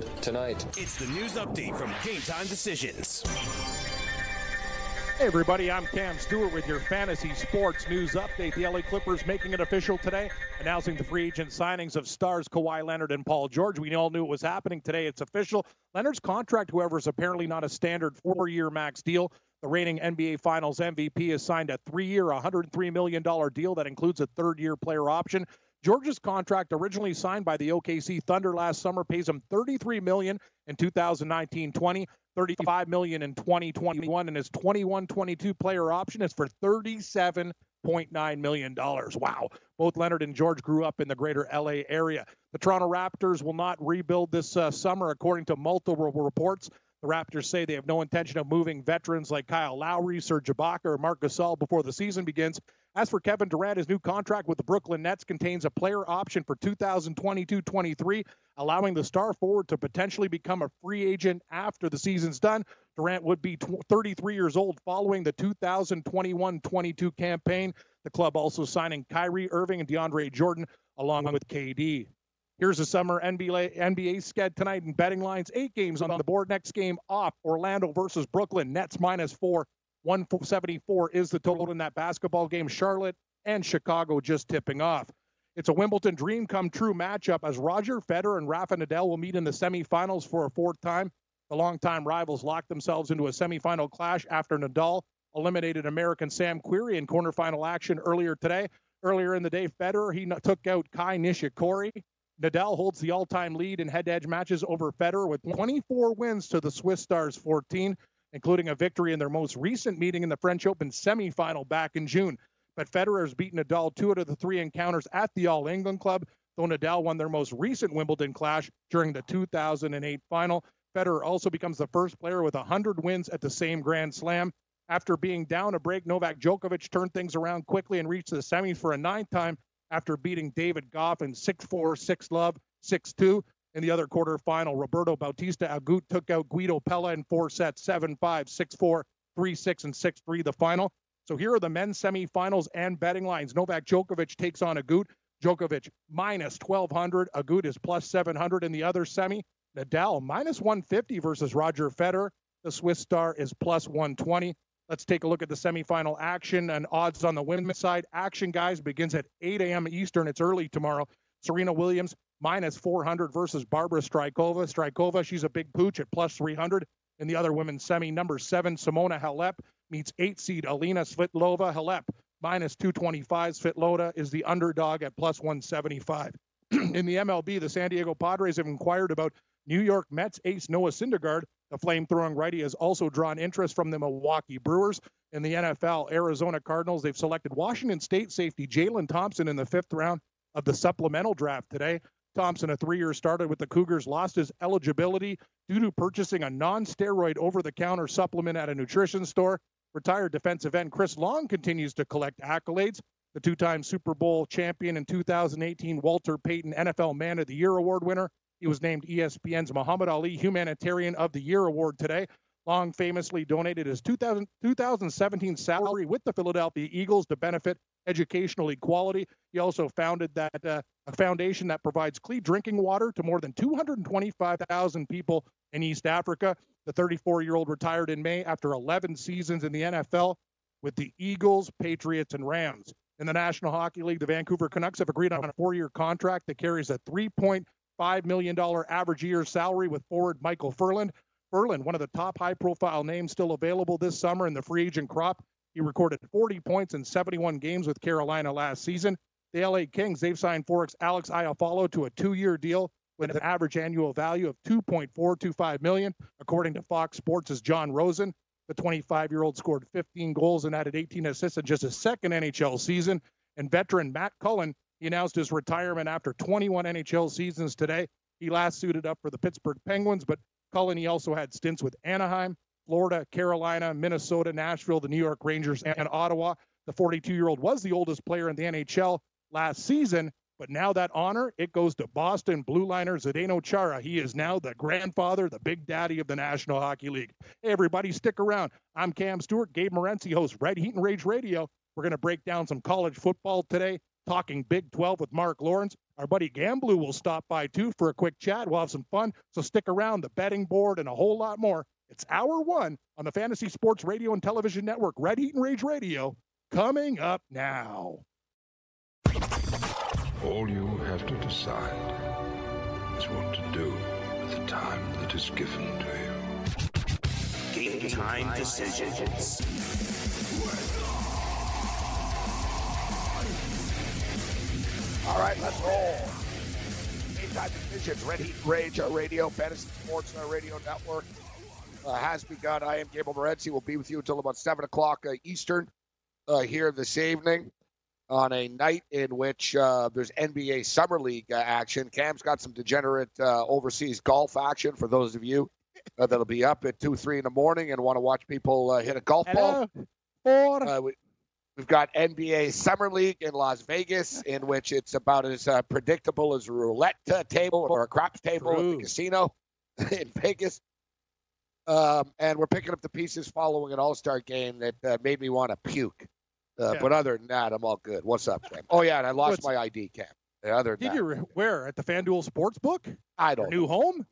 around tonight. It's the news update from Game Time Decisions. Hey everybody, I'm Cam Stewart with your fantasy sports news update. The LA Clippers making it official today, announcing the free agent signings of stars Kawhi Leonard and Paul George. We all knew it was happening today. It's official. Leonard's contract, however, is apparently not a standard 4-year max deal. The reigning NBA Finals MVP has signed a 3-year, $103 million deal that includes a third-year player option. George's contract, originally signed by the OKC Thunder last summer, pays him $33 million in 2019-20, $35 million in 2021, and his 21-22 player option is for $37.9 million. Wow. Both Leonard and George grew up in the greater LA area. The Toronto Raptors will not rebuild this summer, according to multiple reports. The Raptors say they have no intention of moving veterans like Kyle Lowry, Serge Ibaka, or Marc Gasol before the season begins. As for Kevin Durant, his new contract with the Brooklyn Nets contains a player option for 2022-23, allowing the star forward to potentially become a free agent after the season's done. Durant would be 33 years old following the 2021-22 campaign. The club also signing Kyrie Irving and DeAndre Jordan along with KD. Here's the summer NBA sched tonight in betting lines. 8 games on the board. Next game off, Orlando versus Brooklyn. Nets -4. 174 is the total in that basketball game. Charlotte and Chicago just tipping off. It's a Wimbledon dream come true matchup as Roger Federer and Rafa Nadal will meet in the semifinals for a 4th time. The longtime rivals locked themselves into a semifinal clash after Nadal eliminated American Sam Querrey in quarterfinal action earlier today. Earlier in the day, Federer, he took out Kai Nishikori. Nadal holds the all-time lead in head-to-head matches over Federer with 24 wins to the Swiss star's 14, including a victory in their most recent meeting in the French Open semifinal back in June. But Federer has beaten Nadal 2 out of the 3 encounters at the All England Club, though Nadal won their most recent Wimbledon clash during the 2008 final. Federer also becomes the first player with 100 wins at the same Grand Slam. After being down a break, Novak Djokovic turned things around quickly and reached the semis for a 9th time after beating David Goff in 6-4, 6-love, 6-2. In the other quarterfinal, Roberto Bautista Agut took out Guido Pella in 4 sets, 7-5, 6-4, 3-6, and 6-3, the final. So here are the men's semifinals and betting lines. Novak Djokovic takes on Agut. Djokovic -1,200. Agut is +700 in the other semi. Nadal -150 versus Roger Federer. The Swiss star is +120. Let's take a look at the semifinal action and odds on the women's side. Action, guys, begins at 8 a.m. Eastern. It's early tomorrow. Serena Williams -400 versus Barbara Strykova. Strykova, she's a big pooch at +300. In the other women's semi, number 7, Simona Halep meets 8 seed Alina Svitolova. Halep -225. Svitolova is the underdog at +175. In the MLB, the San Diego Padres have inquired about New York Mets ace Noah Syndergaard. The flame-throwing righty has also drawn interest from the Milwaukee Brewers. In the NFL, Arizona Cardinals, they've selected Washington State safety Jalen Thompson in the 5th round of the supplemental draft today. Thompson, a 3-year starter with the Cougars, lost his eligibility due to purchasing a non-steroid over-the-counter supplement at a nutrition store. Retired defensive end Chris Long continues to collect accolades. The 2-time Super Bowl champion in 2018, Walter Payton NFL Man of the Year award winner. He was named ESPN's Muhammad Ali Humanitarian of the Year award today. Long famously donated his 2017 salary with the Philadelphia Eagles to benefit educational equality. He also founded a foundation that provides clean drinking water to more than 225,000 people in East Africa. The 34-year-old retired in May after 11 seasons in the NFL with the Eagles, Patriots, and Rams. In the National Hockey League, the Vancouver Canucks have agreed on a 4-year contract that carries a $3.5 million average year salary with forward Michael Furland. Furland, one of the top high-profile names still available this summer in the free agent crop. He recorded 40 points in 71 games with Carolina last season. The LA Kings, they've signed Forex Alex Iafallo to a 2-year deal with an average annual value of $2.425 million, according to Fox Sports' John Rosen. The 25-year-old scored 15 goals and added 18 assists in just his second NHL season. And veteran Matt Cullen, he announced his retirement after 21 NHL seasons today. He last suited up for the Pittsburgh Penguins, but Cullen, he also had stints with Anaheim, Florida, Carolina, Minnesota, Nashville, the New York Rangers, and Ottawa. The 42-year-old was the oldest player in the NHL last season, but now that honor, it goes to Boston Blue Liner Zdeno Chara. He is now the grandfather, the big daddy of the National Hockey League. Hey, everybody, stick around. I'm Cam Stewart. Gabe Morency hosts Red Heat and Rage Radio. We're going to break down some college football today. talking Big 12 with Mark Lawrence. Our buddy Gamblu will stop by, too, for a quick chat. We'll have some fun, so stick around. The betting board and a whole lot more. It's Hour 1 on the Fantasy Sports Radio and Television Network, Red Heat and Rage Radio, coming up now. All you have to decide is what to do with the time that is given to you. Game Time Decisions. All right, let's roll. Game Time Decisions, Red Heat Rage, our radio, Fantasy Sports, our radio network has begun. I am Gabriel Morency. We'll be with you until about 7 o'clock Eastern here this evening on a night in which there's NBA Summer League action. Cam's got some degenerate overseas golf action for those of you that'll be up at 2, 3 in the morning and want to watch people hit a golf ball. We've got NBA Summer League in Las Vegas, in which it's about as predictable as a roulette table or a craps table at the casino in Vegas. And we're picking up the pieces following an all-star game that made me want to puke. But other than that, I'm all good. What's up, Cam? Oh, yeah, and I lost my ID, Cam. Other than Did you where? At the FanDuel Sportsbook? I don't New home?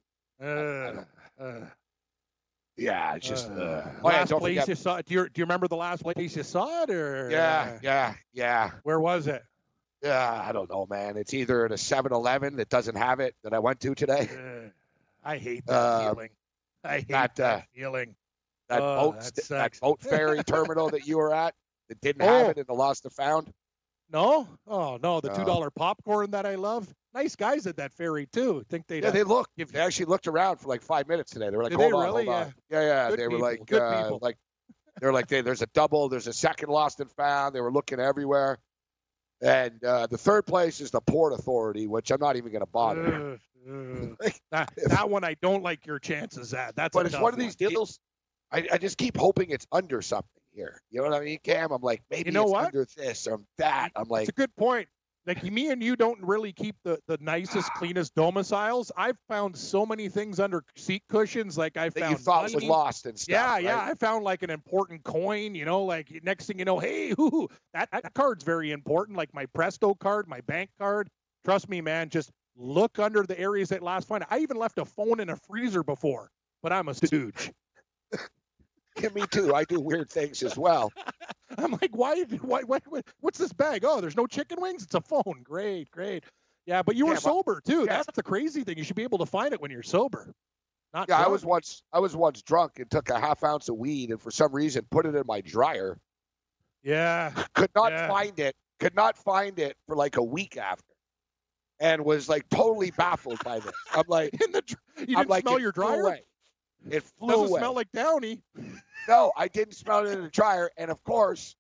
Yeah, it's just last place you saw it. Do you remember the last place you saw it, or yeah. Where was it? Yeah, I don't know, man. It's either at a 7-Eleven that doesn't have it that I went to today. I hate that feeling. I hate that feeling. That boat ferry terminal that you were at that didn't have it in the Lost and Found. No, the $2 popcorn that I love. Nice guys at that ferry too. Think they? Yeah, they actually looked around for like 5 minutes today. They were like, "Hold on." Yeah. They were like, there's a double, there's a second Lost and Found. They were looking everywhere, and the third place is the Port Authority, which I'm not even going to bother. That one I don't like your chances at. But it's one of these deals. I just keep hoping it's under something here. You know what I mean, Cam? I'm like, maybe it's under this or that. I'm like, it's a good point. Like, me and you don't really keep the nicest, cleanest domiciles. I've found so many things under seat cushions. Like, I found you thought money. Was lost and stuff. Yeah, right? yeah. I found like an important coin. You know, like next thing you know, hey, that card's very important. Like my Presto card, my bank card. Trust me, man. Just look under the areas that last find. I even left a phone in a freezer before, but I'm a stooge. Yeah, me too. I do weird things as well. I'm like, why? What's this bag? Oh, there's no chicken wings. It's a phone. Great. Yeah, but you were sober too. Yeah. That's the crazy thing. You should be able to find it when you're sober. Not drunk. I was once drunk and took a half ounce of weed and for some reason put it in my dryer. Yeah. Could not find it. Could not find it for like a week after, and was like totally baffled by this. I'm like, you didn't smell your dryer? Away. It flew Doesn't away. Smell like Downy. No, I didn't smell it in the dryer. And of course,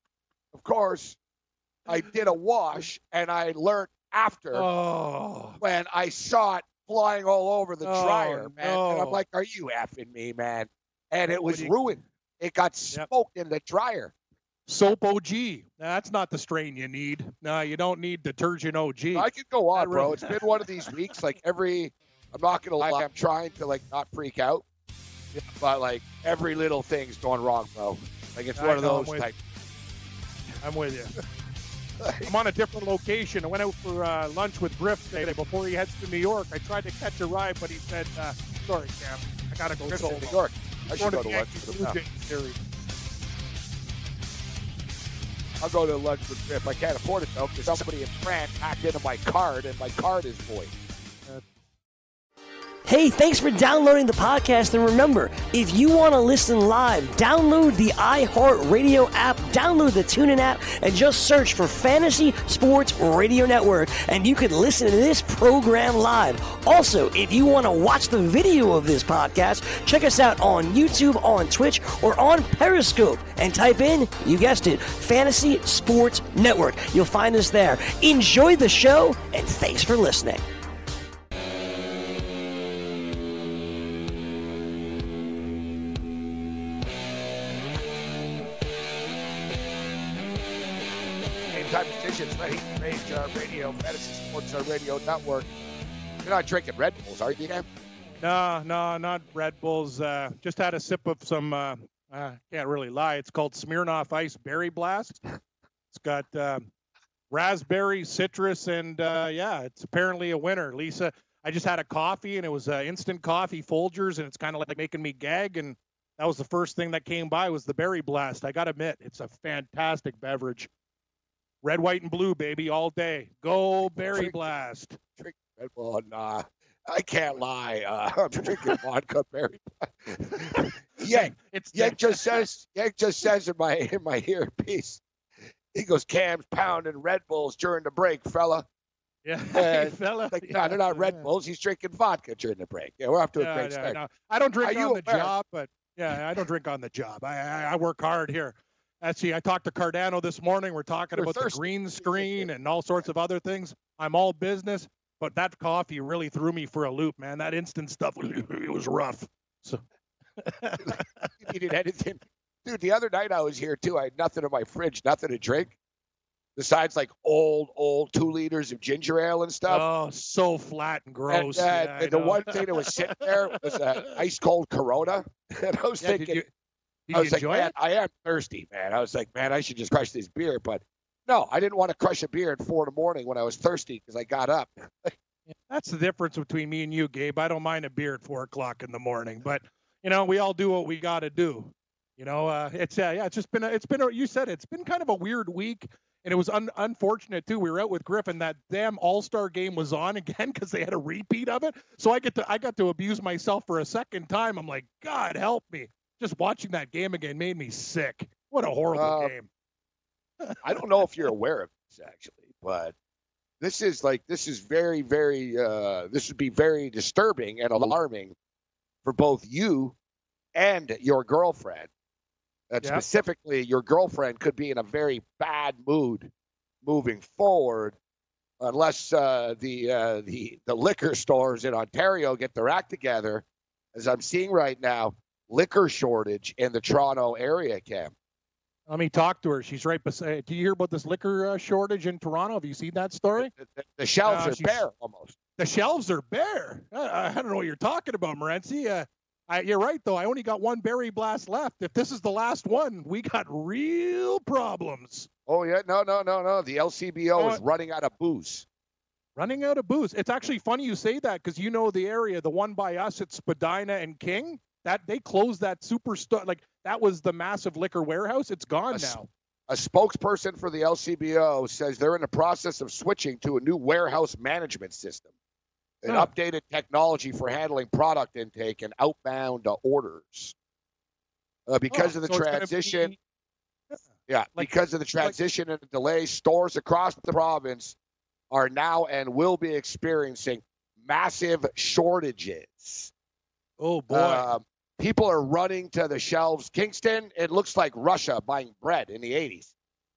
I did a wash, and I learned after when I saw it flying all over the dryer, man. No. And I'm like, are you effing me, man? And it was ruined. It got smoked in the dryer. Soap OG. That's not the strain you need. No, you don't need detergent OG. I could go on, bro. It's been one of these weeks. Like I'm not going to lie, I'm trying to like not freak out. Yeah, but like every little thing's going wrong, bro. Like it's one of those type. I'm with you. I'm on a different location. I went out for lunch with Griff today before he heads to New York. I tried to catch a ride, but he said, "Sorry, Cam, I gotta go solo." New York. I should go to lunch with him now. I'll go to lunch with Griff. I can't afford it though because somebody in France hacked into my card, and my card is void. Hey, thanks for downloading the podcast, and remember, if you want to listen live, download the iHeartRadio app, download the TuneIn app, and just search for Fantasy Sports Radio Network, and you can listen to this program live. Also, if you want to watch the video of this podcast, check us out on YouTube, on Twitch, or on Periscope, and type in, you guessed it, Fantasy Sports Network. You'll find us there. Enjoy the show, and thanks for listening. Time Decisions, Red Heat and Rage Radio, Fantasy Sports Radio Network. You're not drinking Red Bulls, are you, Cam? No, not Red Bulls. Just had a sip of some, can't really lie. It's called Smirnoff Ice Berry Blast. It's got raspberry, citrus, and it's apparently a winner. Lisa, I just had a coffee, and it was instant coffee Folgers, and it's kind of like making me gag, and that was the first thing that came by was the Berry Blast. I got to admit, it's a fantastic beverage. Red, white, and blue, baby, all day. Go Berry Blast. Drink Red Bull, nah. I can't lie. I'm drinking vodka Berry Blast. Yank just says in my earpiece. He goes, Cam's pounding Red Bulls during the break, fella. Yeah, hey, fella. Like, no, they're not Red Bulls. He's drinking vodka during the break. Yeah, we're off to a great start. No. I don't drink on the job, but I don't drink on the job. I work hard here. Actually, I talked to Cardano this morning. We're talking about the green screen and all sorts of other things. I'm all business, but that coffee really threw me for a loop, man. That instant stuff, it was rough. So you needed anything. Dude, the other night I was here, too. I had nothing in my fridge, nothing to drink, besides like old 2 liters of ginger ale and stuff. Oh, so flat and gross. And the one thing that was sitting there was an ice-cold Corona. And I was thinking, I was like, man, I am thirsty, man. I was like, man, I should just crush this beer. But no, I didn't want to crush a beer at 4 a.m. when I was thirsty because I got up. That's the difference between me and you, Gabe. I don't mind a beer at 4 o'clock in the morning, but we all do what we got to do. It's just been you said it's been kind of a weird week, and it was unfortunate too. We were out with Griffin. That damn All-Star game was on again because they had a repeat of it. So I got to abuse myself for a second time. I'm like, God help me. Just watching that game again made me sick. What a horrible game. I don't know if you're aware of this actually, but this is very, very, this would be very disturbing and alarming for both you and your girlfriend. Specifically, your girlfriend could be in a very bad mood moving forward unless the liquor stores in Ontario get their act together, as I'm seeing right now. Liquor shortage in the Toronto area, Cam. Let me talk to her. She's right beside. Do you hear about this liquor shortage in Toronto? Have you seen that story? The shelves are bare almost. The shelves are bare. I don't know what you're talking about, Morency. You're right, though. I only got 1 Berry Blast left. If this is the last one, we got real problems. Oh, yeah. No. The LCBO is running out of booze. Running out of booze. It's actually funny you say that because you know the area, the one by us, it's Spadina and King. That they closed that superstore. Like that was the massive liquor warehouse. It's gone now. A spokesperson for the LCBO says they're in the process of switching to a new warehouse management system, an updated technology for handling product intake and outbound orders. Because of the transition, because of the transition and the delays, stores across the province are now and will be experiencing massive shortages. Oh, boy. People are running to the shelves. Kingston, it looks like Russia buying bread in the 80s.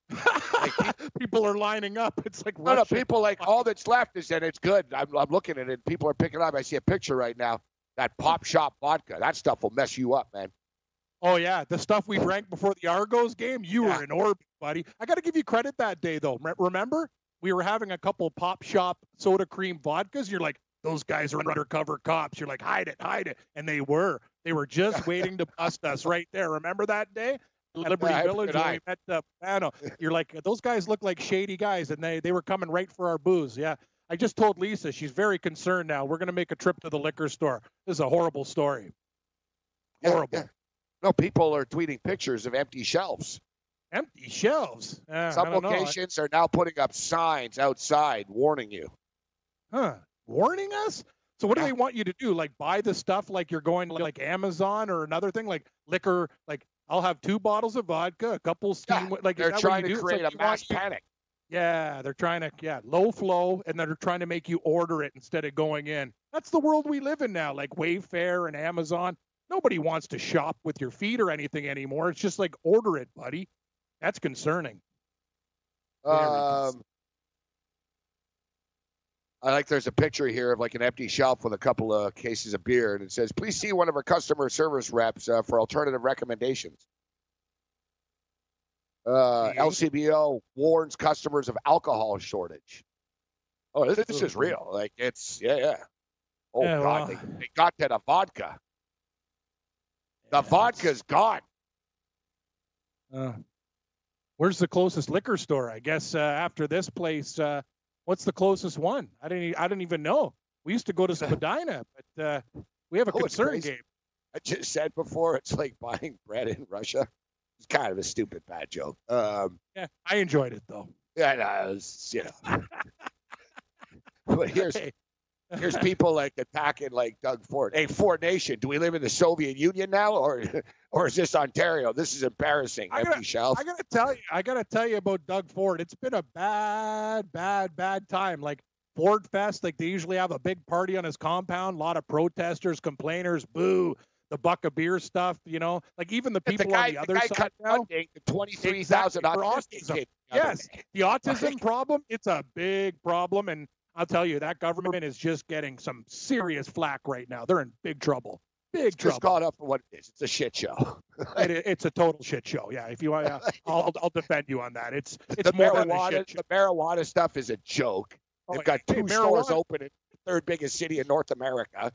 People are lining up. It's like Russia. No, people like all that's left is, and it's good. I'm looking at it. People are picking it up. I see a picture right now. That Pop Shop vodka. That stuff will mess you up, man. Oh, yeah. The stuff we drank before the Argos game, you were in orbit, buddy. I got to give you credit that day, though. Remember? We were having a couple Pop Shop soda cream vodkas. You're like, those guys are undercover cops. You're like, hide it. And they were. They were just waiting to bust us right there. Remember that day? Liberty Village when we met Pano. You're like, those guys look like shady guys, and they were coming right for our booze. Yeah. I just told Lisa she's very concerned now. We're going to make a trip to the liquor store. This is a horrible story. Horrible. Yeah. No, people are tweeting pictures of empty shelves. Empty shelves? Some locations are now putting up signs outside warning you. Huh. Warning us? So what do they want you to do? Like buy the stuff like you're going to like Amazon or another thing like liquor? Like I'll have 2 bottles of vodka, a couple steam. Like they're trying to create a mass panic. Yeah, they're trying to low flow, and they're trying to make you order it instead of going in. That's the world we live in now. Like Wayfair and Amazon. Nobody wants to shop with your feet or anything anymore. It's just like order it, buddy. That's concerning. I like there's a picture here of like an empty shelf with a couple of cases of beer, and it says, please see one of our customer service reps for alternative recommendations. LCBO warns customers of alcohol shortage. Oh, this is real. Like it's, Oh, God, well, they got to the vodka. The vodka's gone. Where's the closest liquor store? I guess after this place, what's the closest one? I didn't even know. We used to go to Spadina, but we have a concern game. I just said before, it's like buying bread in Russia. It's kind of a stupid bad joke. Yeah, I enjoyed it though. Yeah, no, it was, But here's people like attacking like Doug Ford. Hey, Ford Nation, do we live in the Soviet Union now, or is this Ontario? This is embarrassing. Empty shelf. I gotta tell you about Doug Ford. It's been a bad time. Like Ford Fest, like they usually have a big party on his compound. A lot of protesters, complainers, boo. The buck of beer stuff, like even the people on the other side now. The 23,000 autism. Yes, the autism problem. It's a big problem, and I'll tell you that government is just getting some serious flack right now. They're in big trouble. Big trouble. Just caught up for what it is. It's a shit show. It's a total shit show. Yeah, if you want, I'll defend you on that. It's the more marijuana. than a shit show. The marijuana stuff is a joke. They've got two stores open in the third biggest city in North America.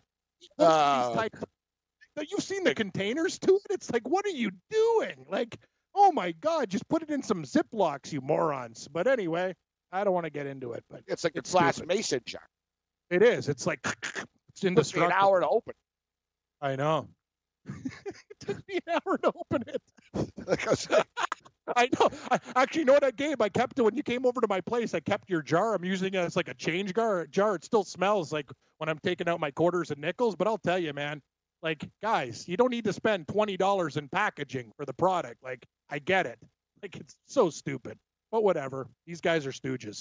You've seen the containers to it. It's like, what are you doing? Like, oh my God, just put it in some Ziplocs, you morons. But anyway, I don't want to get into it. But it's like a glass mason jar. It is. It's like it's indestructible. It took me an hour to open. I know. It took me an hour to open it. I know. Actually, you know what, Gabe? I kept it when you came over to my place. I kept your jar. I'm using it as like a change jar. It still smells like when I'm taking out my quarters and nickels. But I'll tell you, man. Like, guys, you don't need to spend $20 in packaging for the product. Like, I get it. Like, it's so stupid. But whatever. These guys are stooges.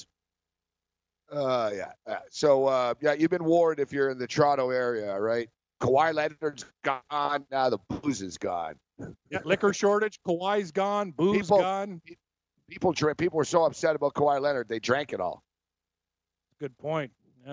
Yeah. So, you've been warned if you're in the Toronto area, right? Kawhi Leonard's gone. Now the booze is gone. Yeah, liquor shortage. Kawhi's gone. Booze gone. People were so upset about Kawhi Leonard, they drank it all. Good point.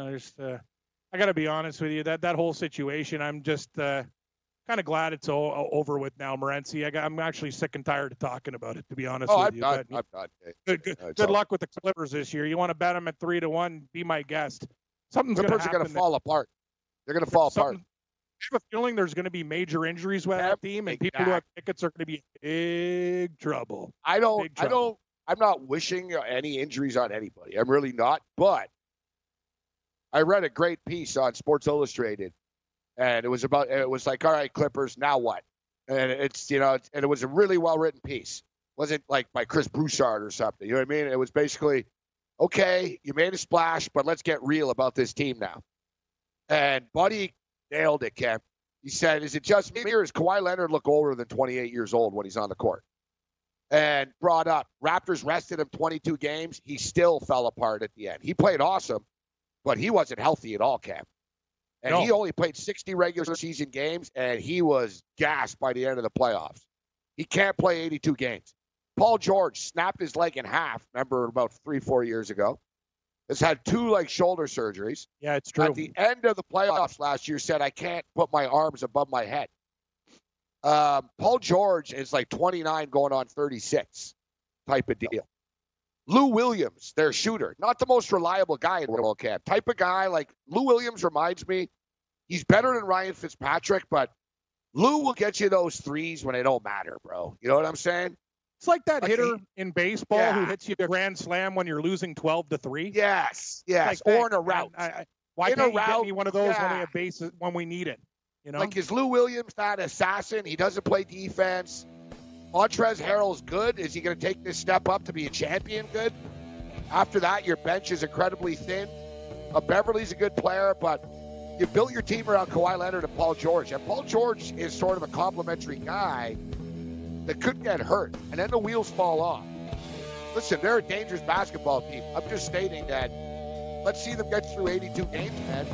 I got to be honest with you, that whole situation, I'm just kind of glad it's over with now, Morency. I'm actually sick and tired of talking about it, to be honest with you. I'm not. Good luck with the Clippers this year. You want to bet them at 3-1? Be my guest. Something's going to happen. Clippers are going to fall apart. They're going to fall apart. I have a feeling there's going to be major injuries with that team, and people who have tickets are going to be in big trouble. I'm not wishing any injuries on anybody. I'm really not, but I read a great piece on Sports Illustrated, and it was like, all right, Clippers, now what? And it was a really well-written piece. It wasn't like by Chris Broussard or something. You know what I mean? It was basically, okay, you made a splash, but let's get real about this team now. And Buddy nailed it, Ken. He said, is it just me or does Kawhi Leonard look older than 28 years old when he's on the court? And brought up, Raptors rested him 22 games. He still fell apart at the end. He played awesome. But he wasn't healthy at all, Cam. And he only played 60 regular season games, and he was gassed by the end of the playoffs. He can't play 82 games. Paul George snapped his leg in half, remember, about 3-4 years ago. Has had 2 shoulder surgeries. Yeah, it's true. At the end of the playoffs last year, said, I can't put my arms above my head. Paul George is 29 going on 36 type of deal. Lou Williams, their shooter, not the most reliable guy in the World Cup. Type of guy Lou Williams reminds me, he's better than Ryan Fitzpatrick, but Lou will get you those threes when they don't matter, bro. You know what I'm saying? It's like that hitter in baseball who hits you a grand slam when you're losing 12-3. Yes, or in a route. Why can't you get me one of those when we have bases when we need it? Like, is Lou Williams that assassin? He doesn't play defense. Montrezl Harrell's good. Is he going to take this step up to be a champion good? After that, your bench is incredibly thin. Beverly's a good player, but you built your team around Kawhi Leonard and Paul George. And Paul George is sort of a complimentary guy that could get hurt, and then the wheels fall off. Listen, they're a dangerous basketball team. I'm just stating that let's see them get through 82 games, man.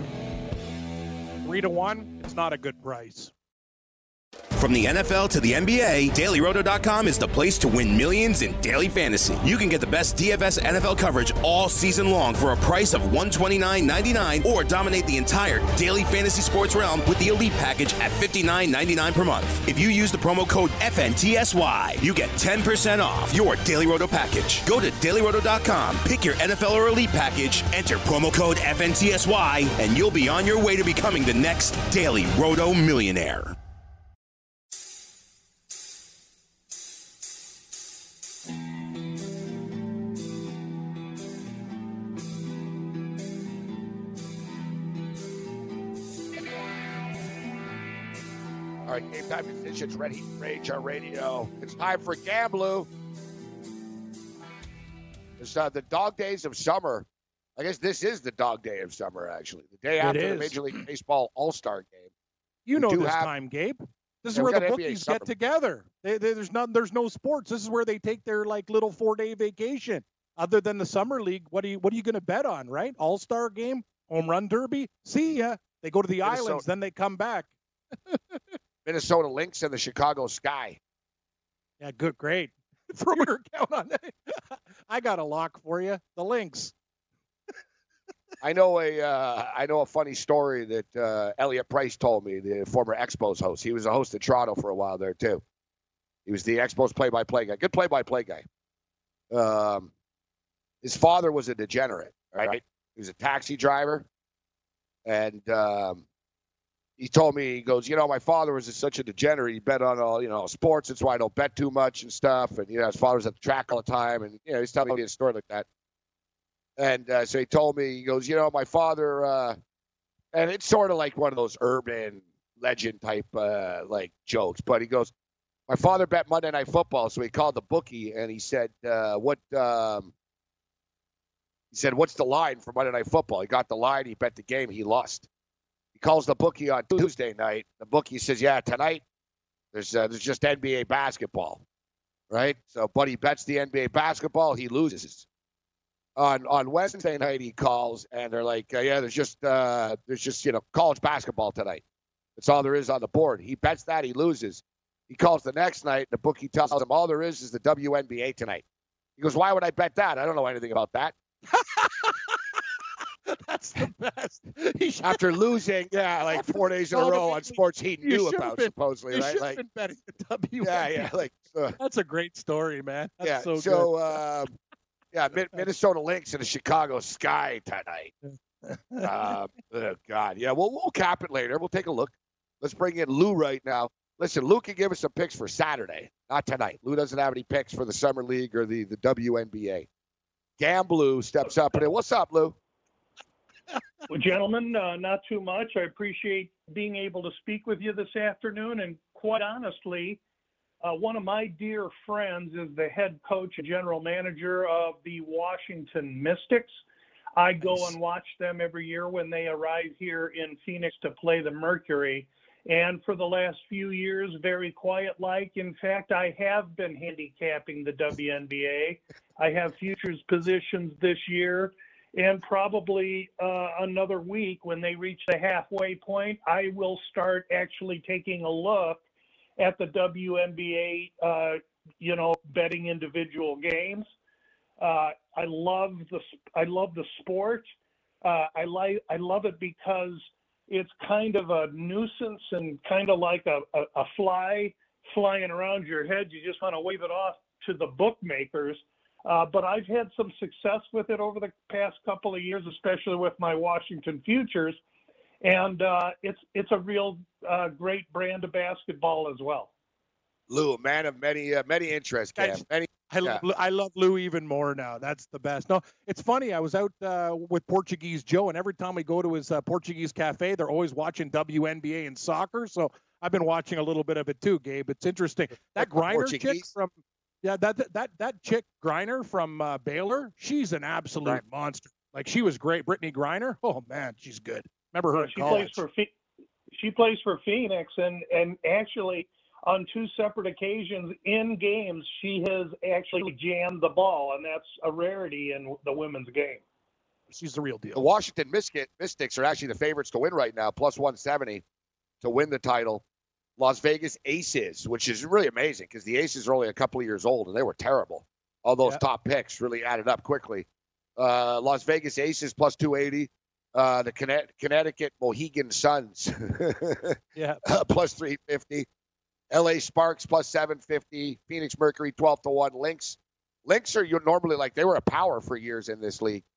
3-1, it's not a good price. From the NFL to the NBA, DailyRoto.com is the place to win millions in daily fantasy. You can get the best DFS NFL coverage all season long for a price of $129.99 or dominate the entire daily fantasy sports realm with the Elite Package at $59.99 per month. If you use the promo code FNTSY, you get 10% off your Daily Roto package. Go to DailyRoto.com, pick your NFL or Elite Package, enter promo code FNTSY, and you'll be on your way to becoming the next Daily Roto millionaire. All right, Game Time Decisions, Red Heat Rage, our radio. It's time for Gamblu. It's the dog days of summer. I guess this is the dog day of summer, actually. The day after the Major League Baseball All-Star game. You know this time, Gabe. This is where the bookies get together. There's no sports. This is where they take their little 4-day vacation. Other than the summer league, what are you going to bet on, right? All-Star game, home run derby. See ya. They go to the islands, then they come back. Minnesota Lynx and the Chicago Sky. Yeah, good, great. Throw your account on that. I got a lock for you. The Lynx. I know a funny story that Elliot Price told me, the former Expos host. He was a host in Toronto for a while there too. He was the Expos play-by-play guy. Good play-by-play guy. His father was a degenerate, right? He was a taxi driver, and he told me, he goes, my father was such a degenerate. He bet on all, sports. That's why I don't bet too much and stuff. And, his father was at the track all the time. And, he's telling me a story like that. And so he told me, he goes, my father, and it's sort of like one of those urban legend type, jokes. But he goes, my father bet Monday Night Football. So he called the bookie and he said, what's the line for Monday Night Football? He got the line. He bet the game. He lost. He calls the bookie on Tuesday night. The bookie says, yeah, tonight there's just NBA basketball, right? So Buddy bets the NBA basketball. He loses. On Wednesday night he calls and they're like, yeah, there's just college basketball tonight. That's all there is on the board. He bets that. He loses. He calls the next night. The bookie tells him all there is the WNBA tonight. He goes, why would I bet that? I don't know anything about that. That's the best. After losing, 4 days in a row on sports he knew about, supposedly, right? You should have been betting the WNBA. That's a great story, man. That's so good. Minnesota Lynx and the Chicago Sky tonight. Oh, God. Yeah, we'll cap it later. We'll take a look. Let's bring in Lou right now. Listen, Lou can give us some picks for Saturday, not tonight. Lou doesn't have any picks for the Summer League or the WNBA. Gamblu steps up. And what's up, Lou? Well, gentlemen, not too much. I appreciate being able to speak with you this afternoon. And quite honestly, one of my dear friends is the head coach and general manager of the Washington Mystics. I go and watch them every year when they arrive here in Phoenix to play the Mercury. And for the last few years, very quiet-like. In fact, I have been handicapping the WNBA. I have futures positions this year. And probably another week when they reach the halfway point, I will start actually taking a look at the WNBA, betting individual games. I love the sport. I love it because it's kind of a nuisance and kind of like a fly flying around your head. You just want to wave it off to the bookmakers. But I've had some success with it over the past couple of years, especially with my Washington futures. And it's a real great brand of basketball as well. Lou, a man of many interests, Cam. I love Lou even more now. That's the best. No, it's funny. I was out with Portuguese Joe, and every time we go to his Portuguese cafe, they're always watching WNBA and soccer. So I've been watching a little bit of it too, Gabe. It's interesting. That Griner chick from that chick Griner from Baylor, she's an absolute monster. Like, she was great. Brittany Griner. Oh man, she's good. Remember her? She plays for Phoenix, and actually on two separate occasions in games, she has actually jammed the ball, and that's a rarity in the women's game. She's the real deal. The Washington Mystics are actually the favorites to win right now, plus 170 to win the title. Las Vegas Aces, which is really amazing because the Aces are only a couple of years old, and they were terrible. All those top picks really added up quickly. Las Vegas Aces plus 280. The Connecticut Mohegan Suns plus 350. LA Sparks plus 750. Phoenix Mercury 12-1. Lynx are normally they were a power for years in this league.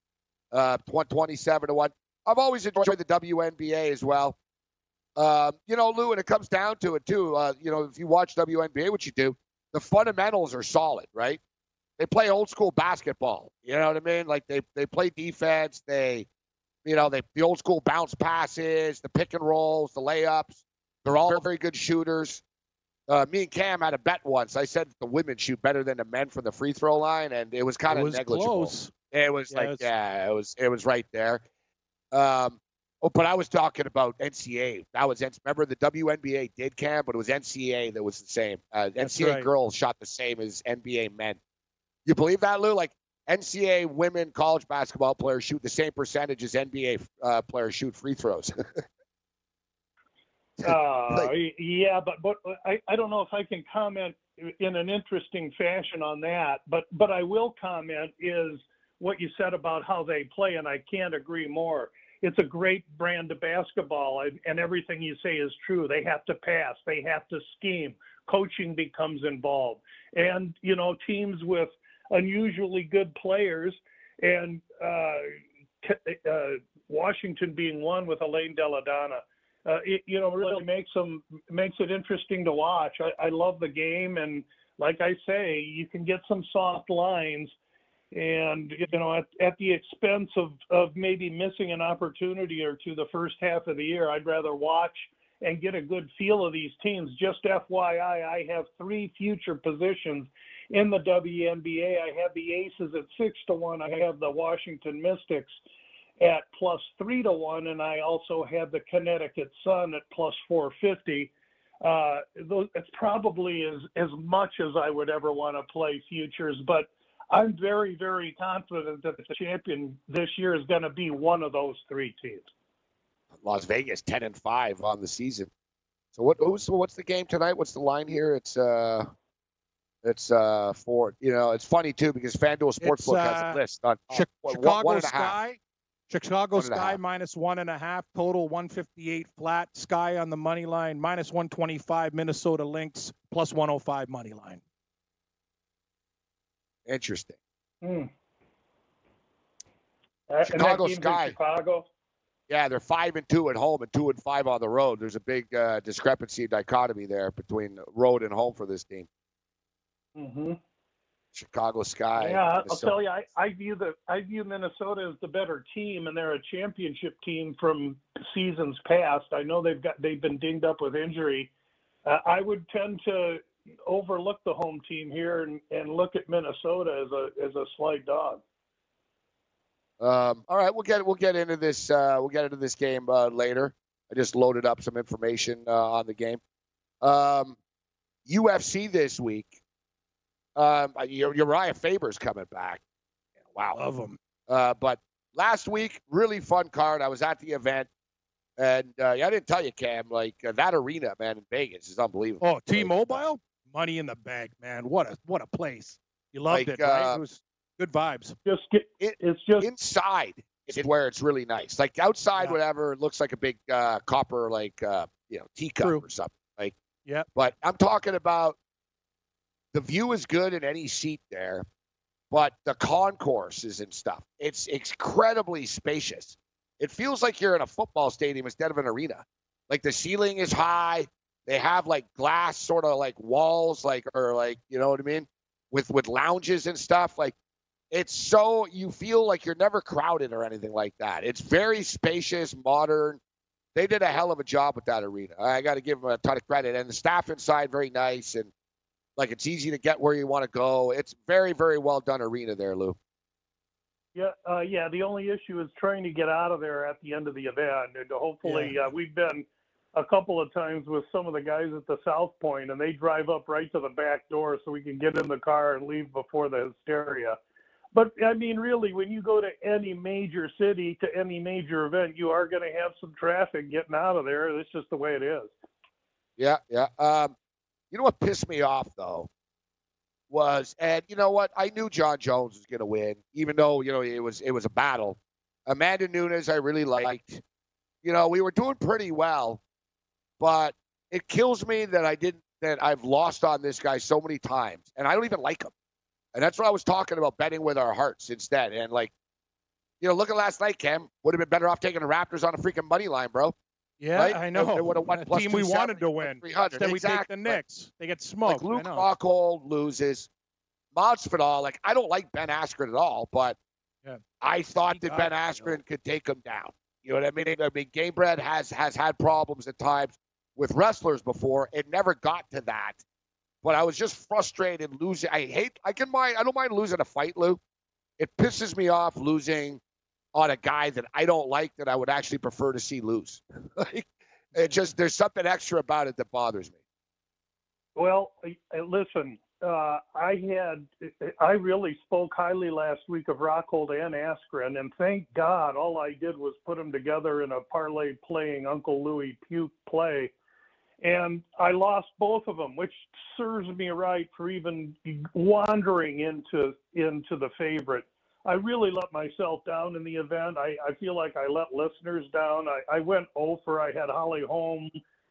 127-1. I've always enjoyed the WNBA as well. Lou, and it comes down to it too. If you watch WNBA, what you do, the fundamentals are solid, right? They play old school basketball. You know what I mean? Like they play defense. The old school bounce passes, the pick and rolls, the layups. They're all very good shooters. Me and Cam had a bet once. I said the women shoot better than the men from the free throw line, and it was kind of negligible. Close. It was it was right there. But I was talking about NCAA. Remember the WNBA did, Cam, but it was NCAA that was the same. NCAA girls shot the same as NBA men. You believe that, Lou? Like NCAA women college basketball players shoot the same percentage as NBA players shoot free throws. Yeah, but I don't know if I can comment in an interesting fashion on that. But I will comment is what you said about how they play, and I can't agree more. It's a great brand of basketball, and everything you say is true. They have to pass. They have to scheme. Coaching becomes involved. And, teams with unusually good players, and Washington being one with Elaine Della Donna, it really makes it interesting to watch. I love the game, and like I say, you can get some soft lines, and at the expense of maybe missing an opportunity or two the first half of the year. I'd rather watch and get a good feel of these teams. Just FYI, I have 3 future positions in the WNBA. I have the Aces at 6-1. I have the Washington Mystics at +3-1, and I also have the Connecticut Sun at +450. It's probably as much as I would ever want to play futures, but I'm very, very confident that the champion this year is going to be one of those 3 teams. Las Vegas 10-5 on the season. So what's the game tonight? What's the line here? It's 4. It's funny too because FanDuel Sportsbook has a list on Chicago Sky. Chicago Sky -1.5, total 158 flat. Sky on the money line -125. Minnesota Lynx +105 money line. Interesting. Chicago Sky. Chicago. Yeah, they're 5-2 at home and 2-5 on the road. There's a big discrepancy, dichotomy there between road and home for this team. Mm-hmm. Chicago Sky. Yeah, I'll tell you, I view Minnesota as the better team, and they're a championship team from seasons past. I know they've been dinged up with injury. I would tend to overlook the home team here and look at Minnesota as a slight dog. All right, we'll get into this. We'll get into this game later. I just loaded up some information on the game. UFC this week. Uriah Faber's coming back. Wow, love him. But last week, really fun card. I was at the event, and I didn't tell you, Cam. That arena, man, in Vegas is unbelievable. Oh, T-Mobile, money in the bank, man. What a place. You loved it, right? It was good vibes. It's just inside is where it's really nice. Like outside, whatever, it looks like a big copper, teacup or something. Yeah. But I'm talking about the view is good in any seat there, but the concourses and stuff, it's incredibly spacious. It feels like you're in a football stadium instead of an arena. Like the ceiling is high. They have glass sort of walls, you know what I mean? With lounges and stuff. It's so, you feel like you're never crowded or anything like that. It's very spacious, modern. They did a hell of a job with that arena. I got to give them a ton of credit. And the staff inside, very nice. And it's easy to get where you want to go. It's very, very well done arena there, Lou. Yeah. The only issue is trying to get out of there at the end of the event. And hopefully, we've been a couple of times with some of the guys at the South Point, and they drive up right to the back door so we can get in the car and leave before the hysteria. But, I mean, really, when you go to any major city, to any major event, you are going to have some traffic getting out of there. That's just the way it is. Yeah. You know what pissed me off, though, was, and you know what? I knew John Jones was going to win, even though, it was a battle. Amanda Nunes, I really liked. We were doing pretty well, but it kills me that I've lost on this guy so many times, and I don't even like him. And that's what I was talking about, betting with our hearts instead. And, look at last night, Cam. Would have been better off taking the Raptors on a freaking money line, bro. Yeah, right? I know. It would have won the team we wanted to win. Instead we take the Knicks. They get smoked. Luke Rockhold loses. Masvidal, I don't like Ben Askren at all, but I thought that Ben Askren could take him down. You know what I mean? Gamebred has had problems at times. with wrestlers before. It never got to that. But I was just frustrated losing. I don't mind losing a fight, Lou. It pisses me off losing on a guy that I don't like, that I would actually prefer to see lose. There's something extra about it that bothers me. Well, listen, I really spoke highly last week of Rockhold and Askren, and thank God all I did was put them together in a parlay playing Uncle Louie Puke play. And I lost both of them, which serves me right for even wandering into the favorite. I really let myself down in the event. I feel like I let listeners down. I went over. I had Holly Holm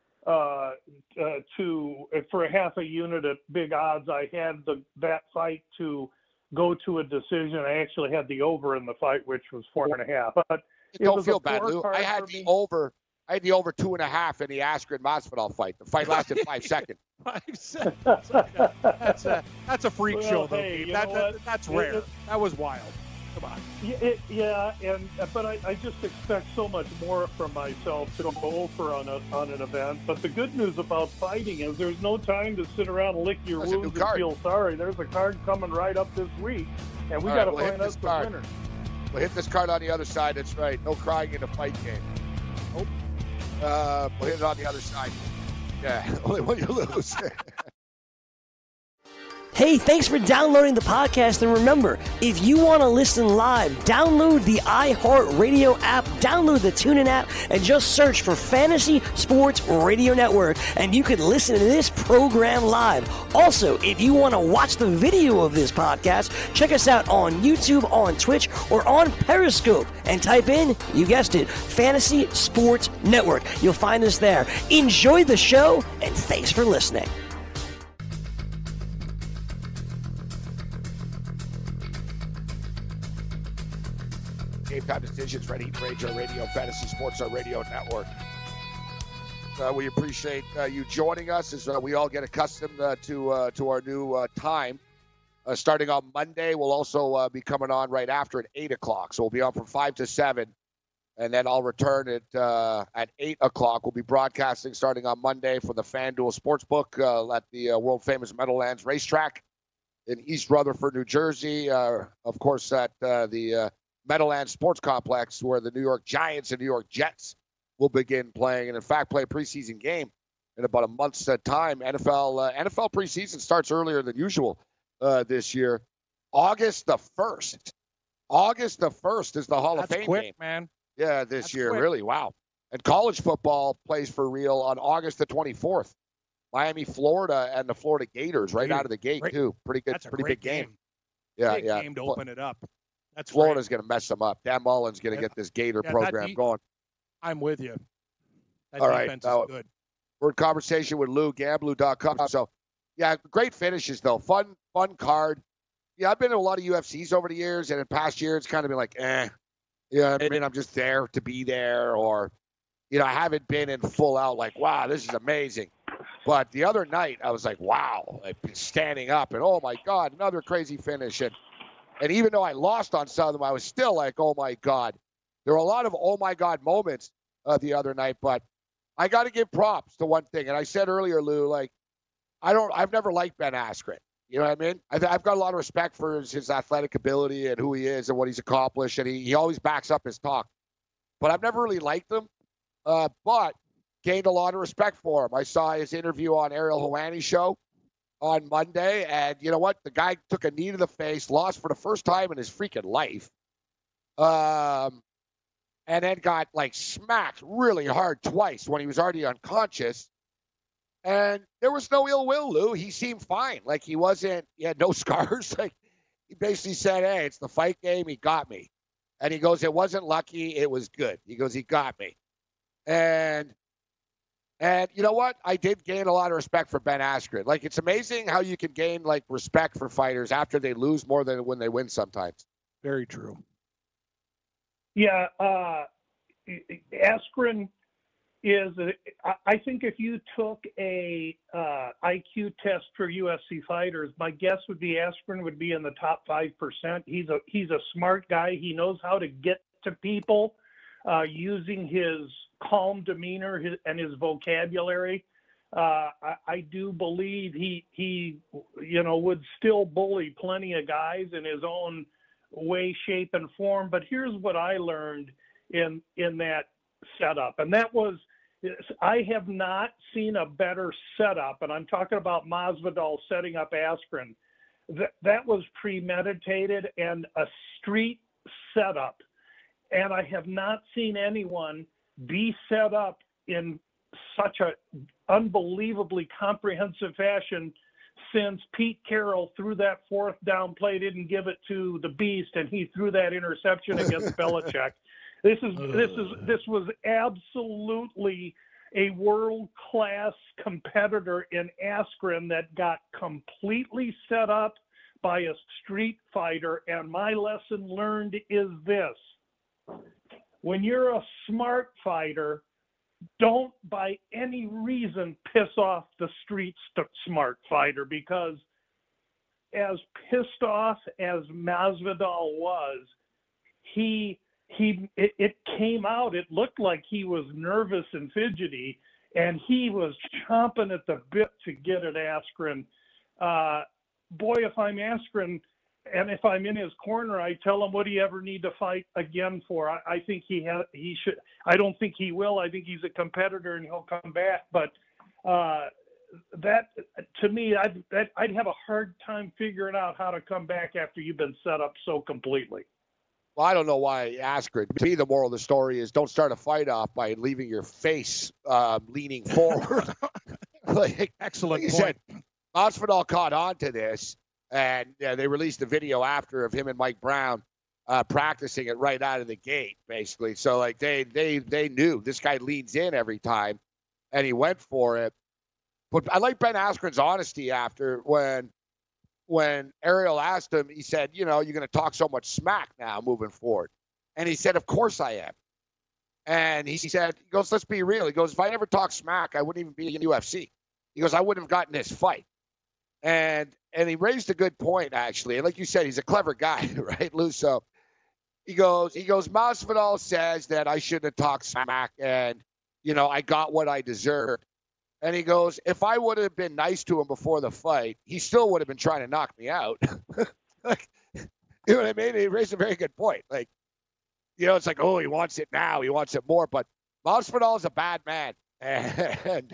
for a half a unit at big odds. I had that fight to go to a decision. I actually had the over in the fight, which was 4.5. But don't feel bad, Lou. I had the over. I had the over 2.5 in the Askren Masvidal fight. The fight lasted 5 seconds. 5 seconds. That's a freak show, though. Hey, that's rare. That was wild. Come on. But I just expect so much more from myself to go over on an event. But the good news about fighting is there's no time to sit around and lick your wounds and feel sorry. There's a card coming right up this week, and we got to find out the winner. We'll hit this card on the other side. That's right. No crying in a fight game. Nope. We'll hit it on the other side. Yeah, only when you lose. Hey, thanks for downloading the podcast. And remember, if you want to listen live, download the iHeartRadio app, download the TuneIn app, and just search for Fantasy Sports Radio Network, and you can listen to this program live. Also, if you want to watch the video of this podcast, check us out on YouTube, on Twitch, or on Periscope, and type in, you guessed it, Fantasy Sports Network. You'll find us there. Enjoy the show, and thanks for listening. Game Time Decisions, Red Heat Rage, our radio, Fantasy Sports, our radio network. We appreciate you joining us as we all get accustomed to our new time. Starting on Monday, we'll also be coming on right after at 8 o'clock. So we'll be on from 5 to 7, and then I'll return at 8 o'clock. We'll be broadcasting starting on Monday from the FanDuel Sportsbook at the world-famous Meadowlands Racetrack in East Rutherford, New Jersey. Of course, at the Meadowlands Sports Complex, where the New York Giants and New York Jets will begin playing, and in fact play a preseason game in about a month's time. NFL preseason starts earlier than usual this year. August the 1st. August the 1st is the Hall of Fame quick, game. Man. Yeah, this That's year, quick. really, wow. And college football plays for real on August the 24th. Miami, Florida, and the Florida Gators right out of the gate, too. Pretty good, pretty big game. Yeah, big game to open it up. That's Florida's going to mess them up. Dan Mullen's going to get this Gator program going. I'm with you. That All right. defense is good. We're in conversation with Lou, Gamblu.com. So, yeah, great finishes, though. Fun card. Yeah, I've been to a lot of UFCs over the years, and in past years, it's kind of been like, Yeah, I mean, I'm just there to be there, or, I haven't been in full out like, wow, this is amazing. But the other night, I was like, wow, like standing up, and oh, my God, another crazy finish. And even though I lost on some of them, I was still like, oh, my God. There were a lot of oh, my God moments the other night, but I got to give props to one thing. And I said earlier, Lou, like, I've never liked Ben Askren. You know what I mean? I've got a lot of respect for his athletic ability and who he is and what he's accomplished, and he always backs up his talk. But I've never really liked him, but gained a lot of respect for him. I saw his interview on Ariel Helwani's show on Monday, and you know what? The guy took a knee to the face, lost for the first time in his freaking life, and then got, like, smacked really hard twice when he was already unconscious. And there was no ill will, Lou. He seemed fine. Like, he had no scars. Like, he basically said, hey, it's the fight game. He got me. And he goes, it wasn't lucky. It was good. He goes, he got me. And you know what? I did gain a lot of respect for Ben Askren. Like, it's amazing how you can gain, like, respect for fighters after they lose more than when they win sometimes. Very true. Yeah, Askren is, I think if you took a IQ test for UFC fighters, my guess would be Askren would be in the top 5%. He's a smart guy. He knows how to get to people using his calm demeanor and his vocabulary, I do believe he would still bully plenty of guys in his own way, shape, and form. But here's what I learned in that setup, and that was, I have not seen a better setup, and I'm talking about Masvidal setting up Askren. That was premeditated and a street setup, and I have not seen anyone be set up in such a unbelievably comprehensive fashion since Pete Carroll threw that fourth down play, didn't give it to the Beast, and he threw that interception against Belichick. This was absolutely a world-class competitor in Askren that got completely set up by a street fighter. And my lesson learned is this: when you're a smart fighter, don't by any reason piss off the street smart fighter, because as pissed off as Masvidal was, it came out. It looked like he was nervous and fidgety, and he was chomping at the bit to get at Askren. Boy, if I'm Askren and if I'm in his corner, I tell him, what do you ever need to fight again for? I think he should. I don't think he will. I think he's a competitor and he'll come back. But that, to me, I'd have a hard time figuring out how to come back after you've been set up so completely. Well, I don't know why Askren. To me, the moral of the story is don't start a fight off by leaving your face leaning forward. Excellent point. Said, Masvidal caught on to this, and they released a video after of him and Mike Brown practicing it right out of the gate, basically. So, like, they knew this guy leans in every time, and he went for it. But I like Ben Askren's honesty after when Ariel asked him, he said, you're going to talk so much smack now moving forward. And he said, of course I am. And he goes, let's be real. He goes, if I never talked smack, I wouldn't even be in the UFC. He goes, I wouldn't have gotten this fight. And he raised a good point, actually. And like you said, he's a clever guy, right, Lou? So he goes, Masvidal says that I shouldn't have talked smack and, I got what I deserved. And he goes, if I would have been nice to him before the fight, he still would have been trying to knock me out. Like, you know what I mean? He raised a very good point. Like, it's like, oh, he wants it now. He wants it more. But Masvidal is a bad man. And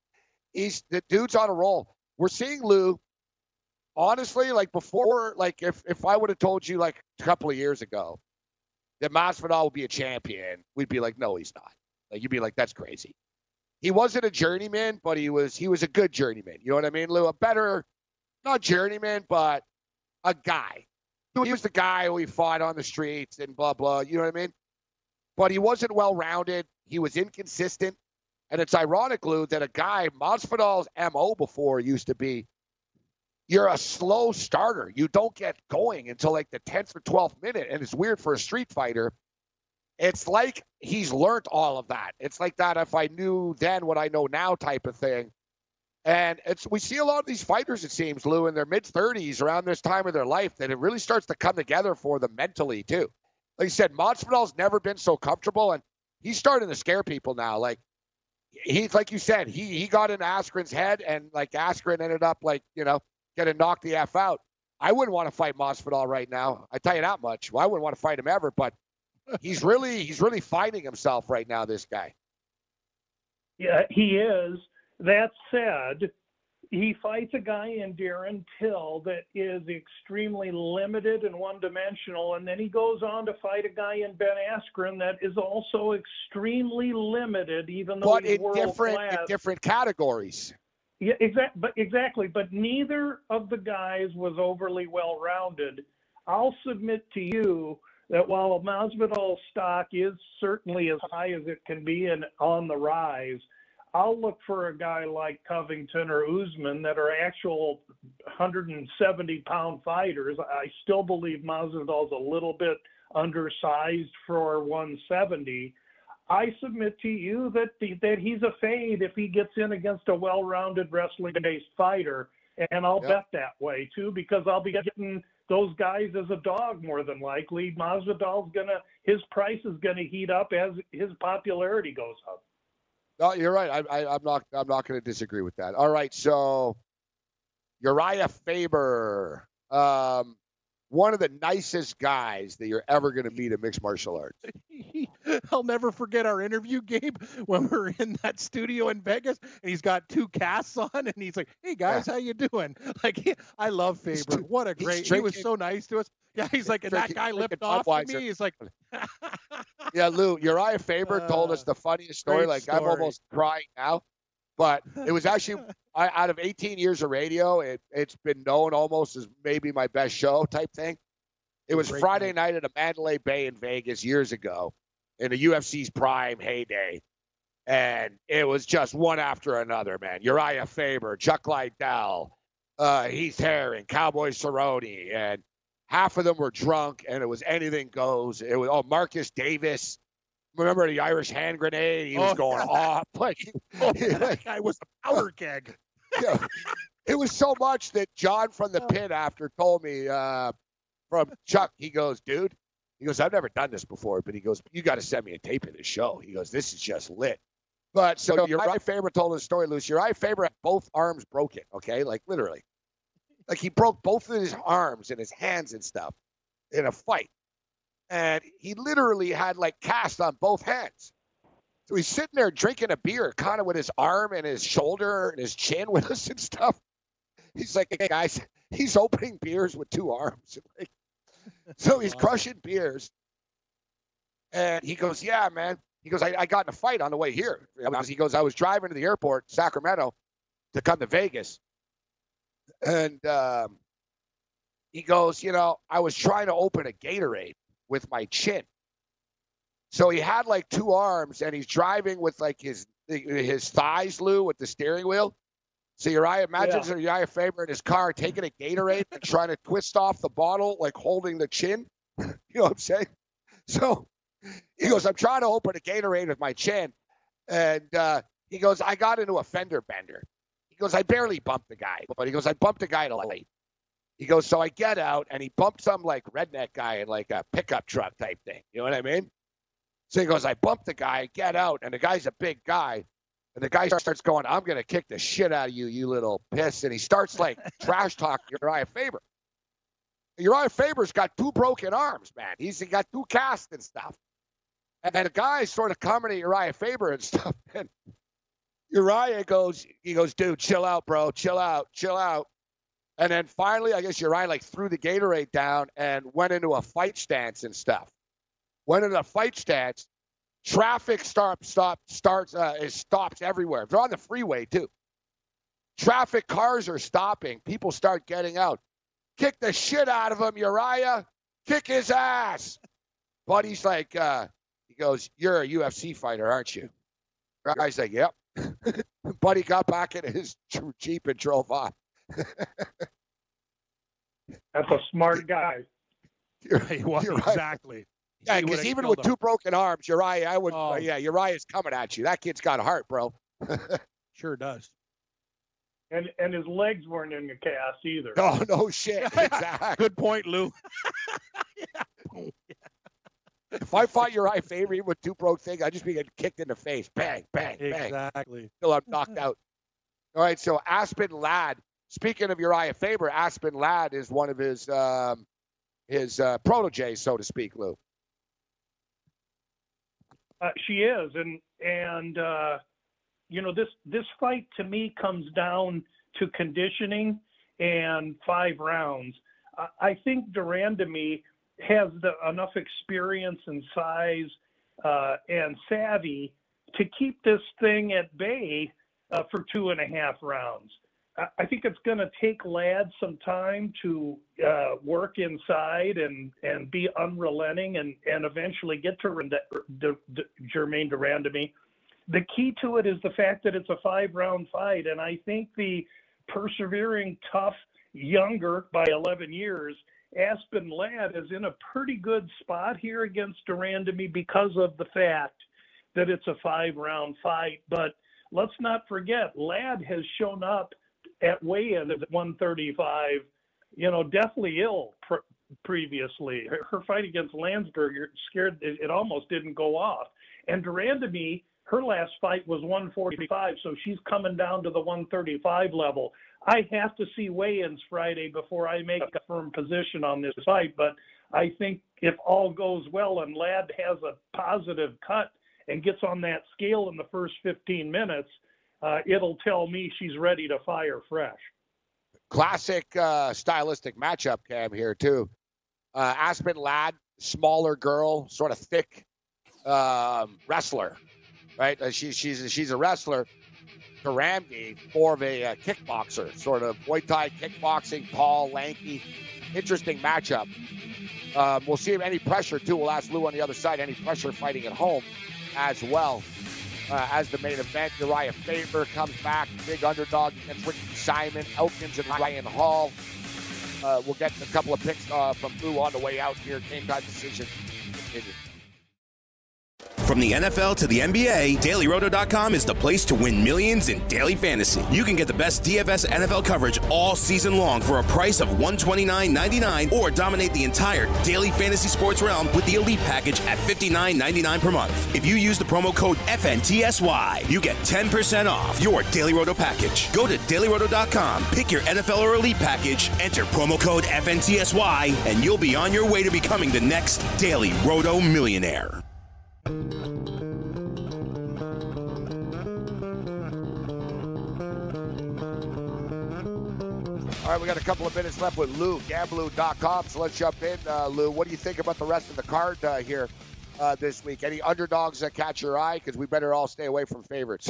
the dude's on a roll. We're seeing, Lou, honestly, like before, like if I would have told you like a couple of years ago that Masvidal would be a champion, we'd be like, no, he's not. Like, you'd be like, that's crazy. He wasn't a journeyman, but he was a good journeyman. You know what I mean, Lou? A better, not journeyman, but a guy. He was the guy who he fought on the streets and blah, blah. You know what I mean? But he wasn't well-rounded. He was inconsistent. And it's ironic, Lou, that a guy, Masvidal's MO before used to be, you're a slow starter. You don't get going until like the 10th or 12th minute. And it's weird for a street fighter. It's like he's learned all of that. It's like that if I knew then what I know now type of thing. And we see a lot of these fighters, it seems, Lou, in their mid-30s around this time of their life, that it really starts to come together for them mentally, too. Like you said, Masvidal's never been so comfortable, and he's starting to scare people now. Like, he's like you said, he got in Askren's head, and, like, Askren ended up, like, getting knocked the F out. I wouldn't want to fight Masvidal right now. I tell you that much. Well, I wouldn't want to fight him ever, but he's really finding himself right now, this guy. Yeah, he is. That said, he fights a guy in Darren Till that is extremely limited and one-dimensional, and then he goes on to fight a guy in Ben Askren that is also extremely limited, even though he's world-class. In different categories. Yeah, exactly. But neither of the guys was overly well-rounded. I'll submit to you that while Masvidal's stock is certainly as high as it can be and on the rise, I'll look for a guy like Covington or Usman that are actual 170-pound fighters. I still believe Masvidal's a little bit undersized for 170. I submit to you that he's a fade if he gets in against a well-rounded wrestling-based fighter, and I'll bet that way too, because I'll be getting those guys as a dog more than likely. Masvidal's his price is gonna heat up as his popularity goes up. No, you're right. I'm not going to disagree with that. All right, so Uriah Faber, one of the nicest guys that you're ever going to meet in mixed martial arts. I'll never forget our interview, Gabe, when we're in that studio in Vegas, and he's got 2 casts on, and he's like, "Hey guys, how you doing?" Like, I love Faber. What a great! He was so nice to us. Yeah, he's like, and that guy lipped off to me. He's like, yeah, Lou, Uriah Faber told us the funniest story. Like, story. I'm almost crying now. But it was actually, out of 18 years of radio, it's been known almost as maybe my best show type thing. It was Friday night at a Mandalay Bay in Vegas years ago in the UFC's prime heyday. And it was just one after another, man. Uriah Faber, Chuck Liddell, Heath Herring, Cowboy Cerrone, and half of them were drunk, and it was anything goes. It was Marcus Davis. Remember the Irish hand grenade? He was going off. That guy was a powder keg. Yeah. It was so much that John from the pit after told me from Chuck, he goes, dude, he goes, I've never done this before, but he goes, you got to send me a tape of this show. He goes, this is just lit. But so Uriah Faber told the story, Luce. Uriah Faber had both arms broken, okay? Like literally. Like he broke both of his arms and his hands and stuff in a fight. And he literally had like cast on both hands. So he's sitting there drinking a beer, kind of with his arm and his shoulder and his chin with us and stuff. He's like, hey guys, he's opening beers with 2 arms. Like, so he's crushing beers. And he goes, yeah, man. He goes, I got in a fight on the way here. He goes, I was driving to the airport, Sacramento, to come to Vegas. And he goes, I was trying to open a Gatorade with my chin. So he had like 2 arms, and he's driving with like his thighs, Lou, with the steering wheel. So Uriah Faber in his car taking a Gatorade and trying to twist off the bottle, like holding the chin. You know what I'm saying? So he goes, I'm trying to open a Gatorade with my chin. And he goes, I got into a fender bender. He goes, I barely bumped the guy. But he goes, I bumped a guy to late. He goes, so I get out, and he bumped some like redneck guy in like a pickup truck type thing. You know what I mean? So he goes, I bumped the guy, I get out, and the guy's a big guy. And the guy starts going, I'm going to kick the shit out of you, you little piss. And he starts like trash talking Uriah Faber. Uriah Faber's got 2 broken arms, man. He's got 2 casts and stuff. And the guy's sort of coming at Uriah Faber and stuff. And Uriah goes, dude, chill out, bro. Chill out. And then finally, I guess Uriah like threw the Gatorade down and went into a fight stance and stuff. Traffic stops everywhere. They're on the freeway too. Traffic cars are stopping. People start getting out. Kick the shit out of him, Uriah. Kick his ass. Buddy's like, he goes, you're a UFC fighter, aren't you? Guy's like, yep. Buddy got back in his Jeep and drove off. That's a smart guy. You're right. Exactly. Yeah, because even with 2 broken arms, Uriah's coming at you. That kid's got a heart, bro. Sure does. And his legs weren't in the cast either. Oh, no shit. Exactly. Good point, Lou. If I fought Uriah Faber with 2 broke things, I'd just be getting kicked in the face. Bang, bang, bang. Exactly. Till I'm knocked out. All right, so Aspen Ladd. Speaking of Uriah Faber, Aspen Ladd is one of his proteges, so to speak, Lou. She is, and this fight to me comes down to conditioning and 5 rounds. I think de Randamie has enough experience and size and savvy to keep this thing at bay for 2.5 rounds. I think it's going to take Ladd some time to work inside and be unrelenting and eventually get to Germaine de Randamie. The key to it is the fact that it's a 5-round fight, and I think the persevering, tough, younger by 11 years, Aspen Ladd is in a pretty good spot here against de Randamie because of the fact that it's a 5-round fight. But let's not forget, Ladd has shown up at weigh-in at 135 deathly ill previously. Her fight against Landsberger scared, it almost didn't go off. And de Randamie, her last fight was 145, so she's coming down to the 135 level. I have to see weigh-ins Friday before I make a firm position on this fight, but I think if all goes well and Ladd has a positive cut and gets on that scale in the first 15 minutes, it'll tell me she's ready to fire fresh. Classic stylistic matchup, Cam, here, too. Aspen Ladd, smaller girl, sort of thick wrestler, right? She's a wrestler. de Randamie, more of a kickboxer, sort of Muay Thai kickboxing, tall, lanky. Interesting matchup. We'll see if any pressure, too. We'll ask Lou on the other side, any pressure fighting at home as well. As the main event, Uriah Faber comes back, big underdog against Ricky Simon, Elkins and Ryan Hall. We'll get a couple of picks from Lou on the way out here. Game Time Decision continues. From the NFL to the NBA, DailyRoto.com is the place to win millions in daily fantasy. You can get the best DFS NFL coverage all season long for a price of $129.99 or dominate the entire daily fantasy sports realm with the Elite Package at $59.99 per month. If you use the promo code FNTSY, you get 10% off your Daily Roto package. Go to DailyRoto.com, pick your NFL or Elite Package, enter promo code FNTSY, and you'll be on your way to becoming the next Daily Roto millionaire. All right, we got a couple of minutes left with Lou, Gamblu.com. So let's jump in. Lou, what do you think about the rest of the card here this week? Any underdogs that catch your eye? Because we better all stay away from favorites.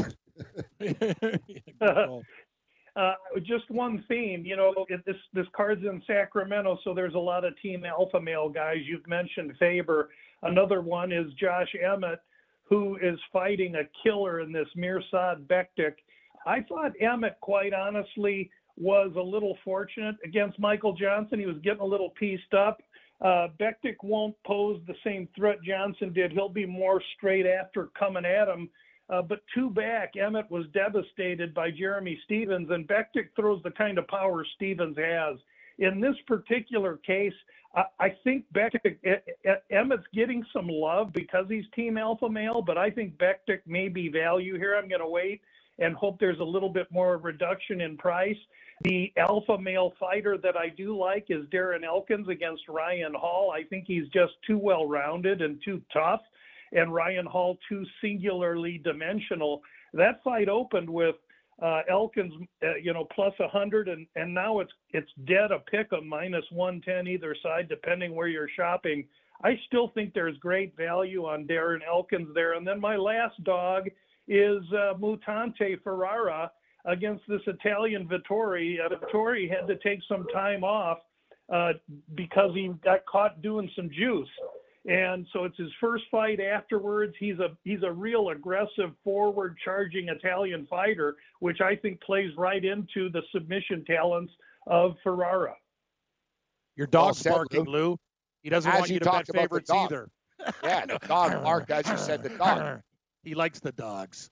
Just one theme, this card's in Sacramento, so there's a lot of team alpha male guys. You've mentioned Faber. Another one is Josh Emmett, who is fighting a killer in this Mirsad Bektic. I thought Emmett, quite honestly, was a little fortunate against Michael Johnson. He was getting a little pieced up. Bektic won't pose the same threat Johnson did. He'll be more straight after coming at him. But two back, Emmett was devastated by Jeremy Stevens, and Bektic throws the kind of power Stevens has. In this particular case, I think Emmett's getting some love because he's team alpha male, but I think Bektic may be value here. I'm going to wait and hope there's a little bit more reduction in price. The alpha male fighter that I do like is Darren Elkins against Ryan Hall. I think he's just too well-rounded and too tough, and Ryan Hall too singularly dimensional. That fight opened with Elkins, plus 100, and now it's dead a pick of minus 110 either side, depending where you're shopping. I still think there's great value on Darren Elkins there. And then my last dog is Mutante Ferrara against this Italian Vittori. Vittori had to take some time off because he got caught doing some juice. And so it's his first fight afterwards. He's a real aggressive, forward-charging Italian fighter, which I think plays right into the submission talents of Ferrara. Your dog's barking, Lou. He doesn't want you to bet favorites either. Yeah, the dog barked, as you said, the dog. He likes the dogs.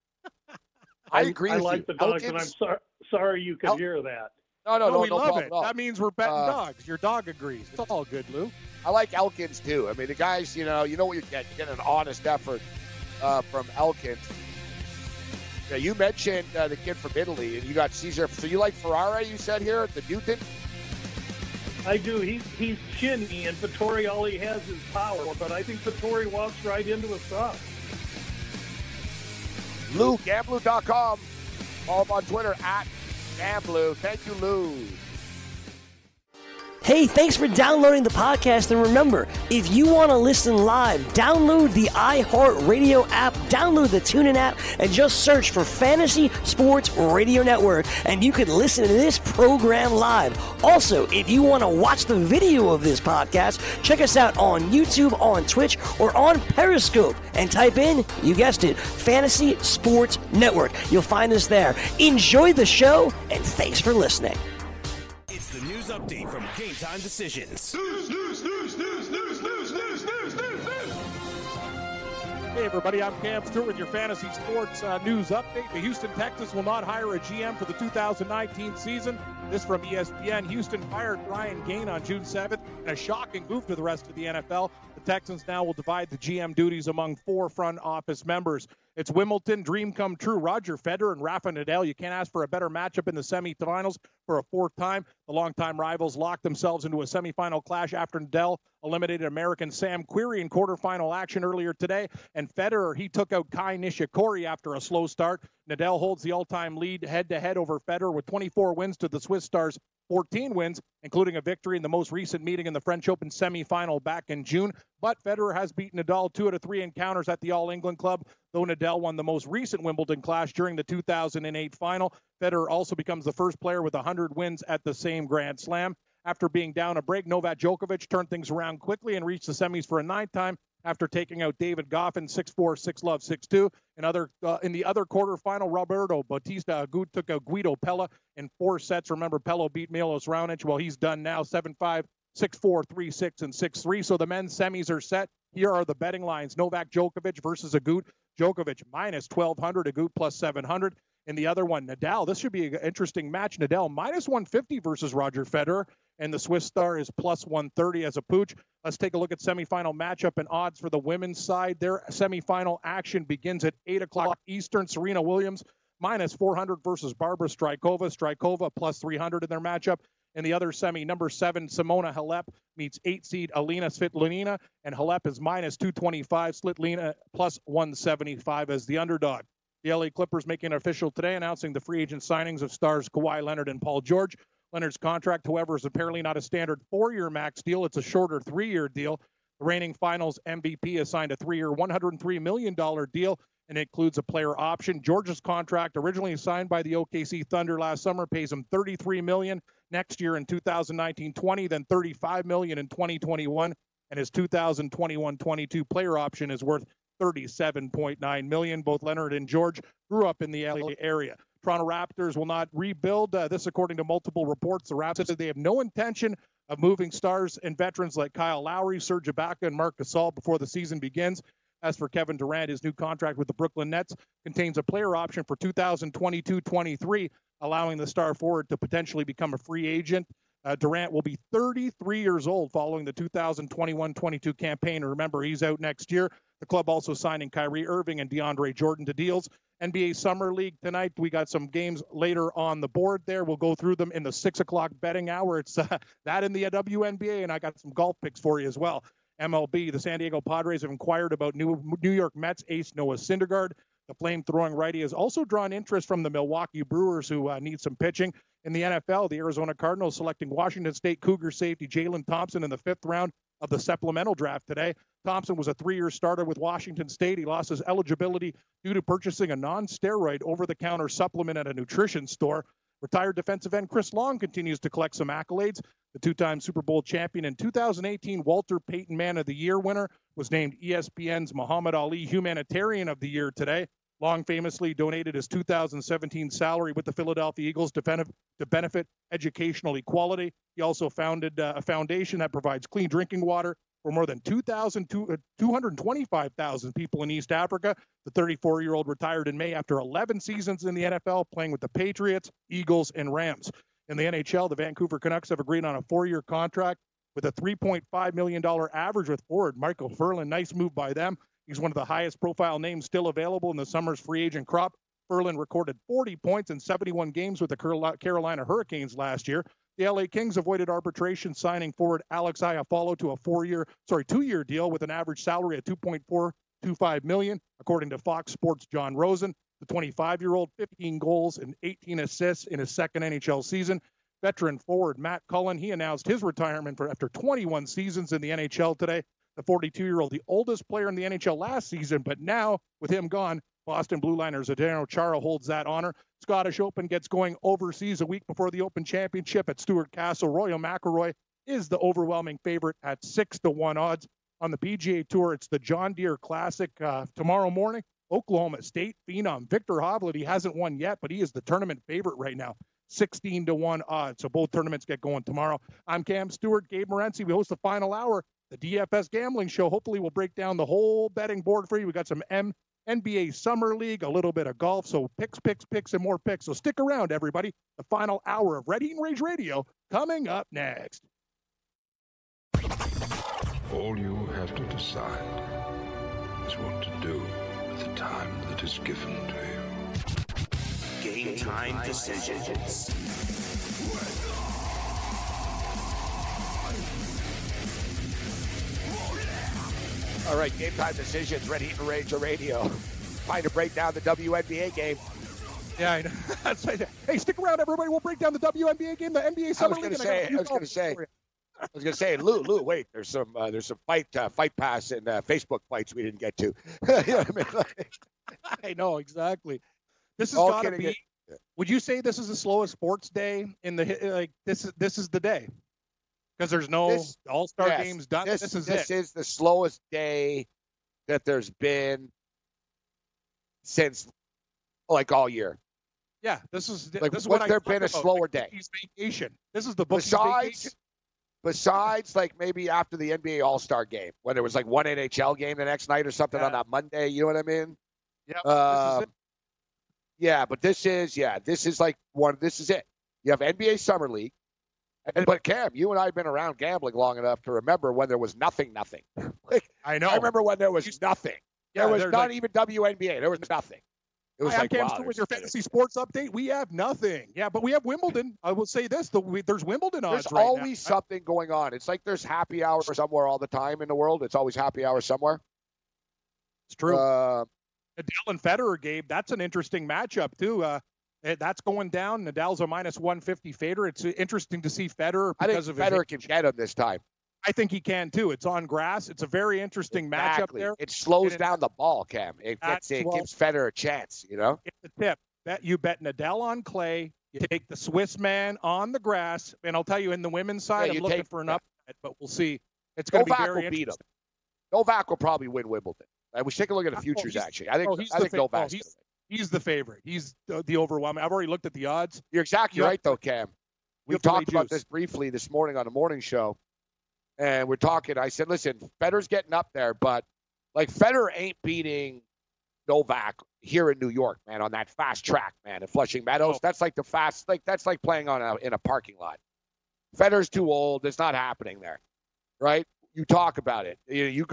I agree with you. I like the dogs, and I'm sorry you could hear that. No, we love it. That means we're betting dogs. Your dog agrees. It's all good, Lou. I like Elkins, too. I mean, the guys, you know what you get. You get an honest effort from Elkins. Yeah, you mentioned the kid from Italy, and you got Cesar. So you like Ferrara, you said here, the mutant? I do. He's chinny, and Vittori, all he has is power. But I think Vittori walks right into a stop. Lou, Gamblu.com. Follow him on Twitter, @Gamblu. Thank you, Lou. Hey, thanks for downloading the podcast. And remember, if you want to listen live, download the iHeartRadio app, download the TuneIn app, and just search for Fantasy Sports Radio Network, and you can listen to this program live. Also, if you want to watch the video of this podcast, check us out on YouTube, on Twitch, or on Periscope, and type in, you guessed it, Fantasy Sports Network. You'll find us there. Enjoy the show, and thanks for listening. It's the news update from Game Time Decisions. News. Hey, everybody, I'm Cam Stewart with your Fantasy Sports News Update. The Houston Texans will not hire a GM for the 2019 season. This from ESPN. Houston fired Brian Gain on June 7th in a shocking move to the rest of the NFL. The Texans now will divide the GM duties among 4 front office members. It's Wimbledon, dream come true. Roger Federer and Rafa Nadal. You can't ask for a better matchup in the semifinals for a 4th time. The longtime rivals locked themselves into a semifinal clash after Nadal eliminated American Sam Querrey in quarterfinal action earlier today. And Federer, he took out Kai Nishikori after a slow start. Nadal holds the all-time lead head-to-head over Federer with 24 wins to the Swiss star's 14 wins, including a victory in the most recent meeting in the French Open semifinal back in June. But Federer has beaten Nadal 2 out of 3 encounters at the All-England Club, though Nadal won the most recent Wimbledon clash during the 2008 final. Federer also becomes the first player with 100 wins at the same Grand Slam. After being down a break, Novak Djokovic turned things around quickly and reached the semis for a 9th time after taking out David Goffin 6-4, 6-love, 6-2. In the other quarterfinal, Roberto Bautista Agut took out Guido Pella in 4 sets. Remember, Pella beat Milos Raonic. Well, he's done now, 7-5, 6-4, 3-6, and 6-3. So the men's semis are set. Here are the betting lines. Novak Djokovic versus Agut. Djokovic minus 1,200, Agut plus 700. In the other one, Nadal. This should be an interesting match. Nadal minus 150 versus Roger Federer. And the Swiss star is plus 130 as a pooch. Let's take a look at semifinal matchup and odds for the women's side. Their semifinal action begins at 8 o'clock Eastern. Serena Williams minus 400 versus Barbara Strykova. Strykova plus 300 in their matchup. In the other semi, number 7, Simona Halep meets 8 seed Alina Svitolina. And Halep is minus 225. Svitolina plus 175 as the underdog. The LA Clippers making it official today, announcing the free agent signings of stars Kawhi Leonard and Paul George. Leonard's contract, however, is apparently not a standard 4-year max deal. It's a shorter 3-year deal. The reigning finals MVP has signed a 3-year, $103 million deal, and it includes a player option. George's contract, originally signed by the OKC Thunder last summer, pays him $33 million next year in 2019-20, then $35 million in 2021, and his 2021-22 player option is worth $37.9 million. Both Leonard and George grew up in the LA area. Toronto Raptors will not rebuild. This, according to multiple reports, the Raptors said they have no intention of moving stars and veterans like Kyle Lowry, Serge Ibaka, and Marc Gasol before the season begins. As for Kevin Durant, his new contract with the Brooklyn Nets contains a player option for 2022-23, allowing the star forward to potentially become a free agent. Durant will be 33 years old following the 2021-22 campaign. Remember, he's out next year. The club also signing Kyrie Irving and DeAndre Jordan to deals. NBA Summer League tonight. We got some games later on the board there. We'll go through them in the 6 o'clock betting hour. It's that in the WNBA, and I got some golf picks for you as well. MLB, the San Diego Padres have inquired about New York Mets ace Noah Syndergaard. The flame-throwing righty has also drawn interest from the Milwaukee Brewers, who need some pitching. In the NFL, the Arizona Cardinals selecting Washington State Cougar safety Jalen Thompson in the 5th round of the supplemental draft today. Thompson was a 3-year starter with Washington State. He lost his eligibility due to purchasing a non-steroid over-the-counter supplement at a nutrition store. Retired defensive end Chris Long continues to collect some accolades. The 2-time Super Bowl champion and 2018 Walter Payton Man of the Year winner was named ESPN's Muhammad Ali Humanitarian of the Year today. Long famously donated his 2017 salary with the Philadelphia Eagles to benefit educational equality. He also founded a foundation that provides clean drinking water for more than 225,000 people in East Africa. The 34-year-old retired in May after 11 seasons in the NFL, playing with the Patriots, Eagles, and Rams. In the NHL, the Vancouver Canucks have agreed on a 4-year contract with a $3.5 million average with forward Michael Ferland. Nice move by them. He's one of the highest profile names still available in the summer's free agent crop. Ferland recorded 40 points in 71 games with the Carolina Hurricanes last year. The LA Kings avoided arbitration, signing forward Alex Iafallo to a 2-year deal with an average salary of $2.425 million, according to Fox Sports' John Rosen. The 25-year-old, 15 goals and 18 assists in his second NHL season. Veteran forward Matt Cullen, he announced his retirement after 21 seasons in the NHL today. The 42-year-old, the oldest player in the NHL last season, but now, with him gone, Boston Blue Liners Zdeno Chara holds that honor. Scottish Open gets going overseas a week before the Open Championship at Stewart Castle. Royal McIlroy is the overwhelming favorite at 6-1 odds. On the PGA Tour, it's the John Deere Classic tomorrow morning. Oklahoma State phenom Victor Hovland, he hasn't won yet, but he is the tournament favorite right now. 16-1 odds. So both tournaments get going tomorrow. I'm Cam Stewart, Gabe Morency. We host the final hour the DFS Gambling Show. Hopefully we'll break down the whole betting board for you. We got some NBA Summer League, a little bit of golf, so picks, and more picks. So stick around, everybody. The final hour of Red Heat and Rage Radio coming up next. All you have to decide is what to do with the time that is given to you. Game time decisions. All right, game time decisions. Red Heat and Rage Radio. Trying to break down the WNBA game. Yeah, I know. Hey, stick around, everybody. We'll break down the WNBA game, the NBA Summer League. I was going to say, Lou, wait. There's some fight pass and Facebook fights we didn't get to. You know what I mean? I know exactly. This has got to be. Would you say this is the slowest sports day in the This is the day because there's no All-Star games done. This is the slowest day that there's been since all year. Yeah, this is what's there been a slower day? Vacation. This is the bookie's vacation. Besides, maybe after the NBA All-Star game, when there was one NHL game the next night or something on that Monday, you know what I mean? Yeah. Yeah, but this is it. You have NBA Summer League, but Cam, you and I have been around gambling long enough to remember when there was nothing. I know. I remember when there was nothing. There was not even WNBA. There was nothing. It was I'm Cam Stewart with your fantasy sports update. We have nothing. Yeah, but we have Wimbledon. I will say this: there's Wimbledon odds right now. There's always something going on. It's like there's happy hour somewhere all the time in the world. It's always happy hour somewhere. It's true. Nadal and Federer, Gabe. That's an interesting matchup too. That's going down. Nadal's a -150 favorite. It's interesting to see Federer because of Federer can get him this time. I think he can too. It's on grass. It's a very interesting matchup there. It slows down the ball, Cam. It gives Federer a chance, you know? It's a tip. You bet Nadal on clay. You take the Swiss man on the grass. And I'll tell you, in the women's side, I'm looking for an upset, but we'll see. It's going to be very interesting. Beat him. Novak will probably win Wimbledon. We should take a look at the futures, actually. I think Novak's going to win. He's the favorite. He's the overwhelming. I've already looked at the odds. You're exactly right, though, Cam. We talked about this briefly this morning on the morning show. And we're talking, I said, listen, Federer's getting up there, but Federer ain't beating Novak here in New York, man, on that fast track, man, in Flushing Meadows. Oh. That's that's like playing in a parking lot. Federer's too old. It's not happening there, right? You talk about it. You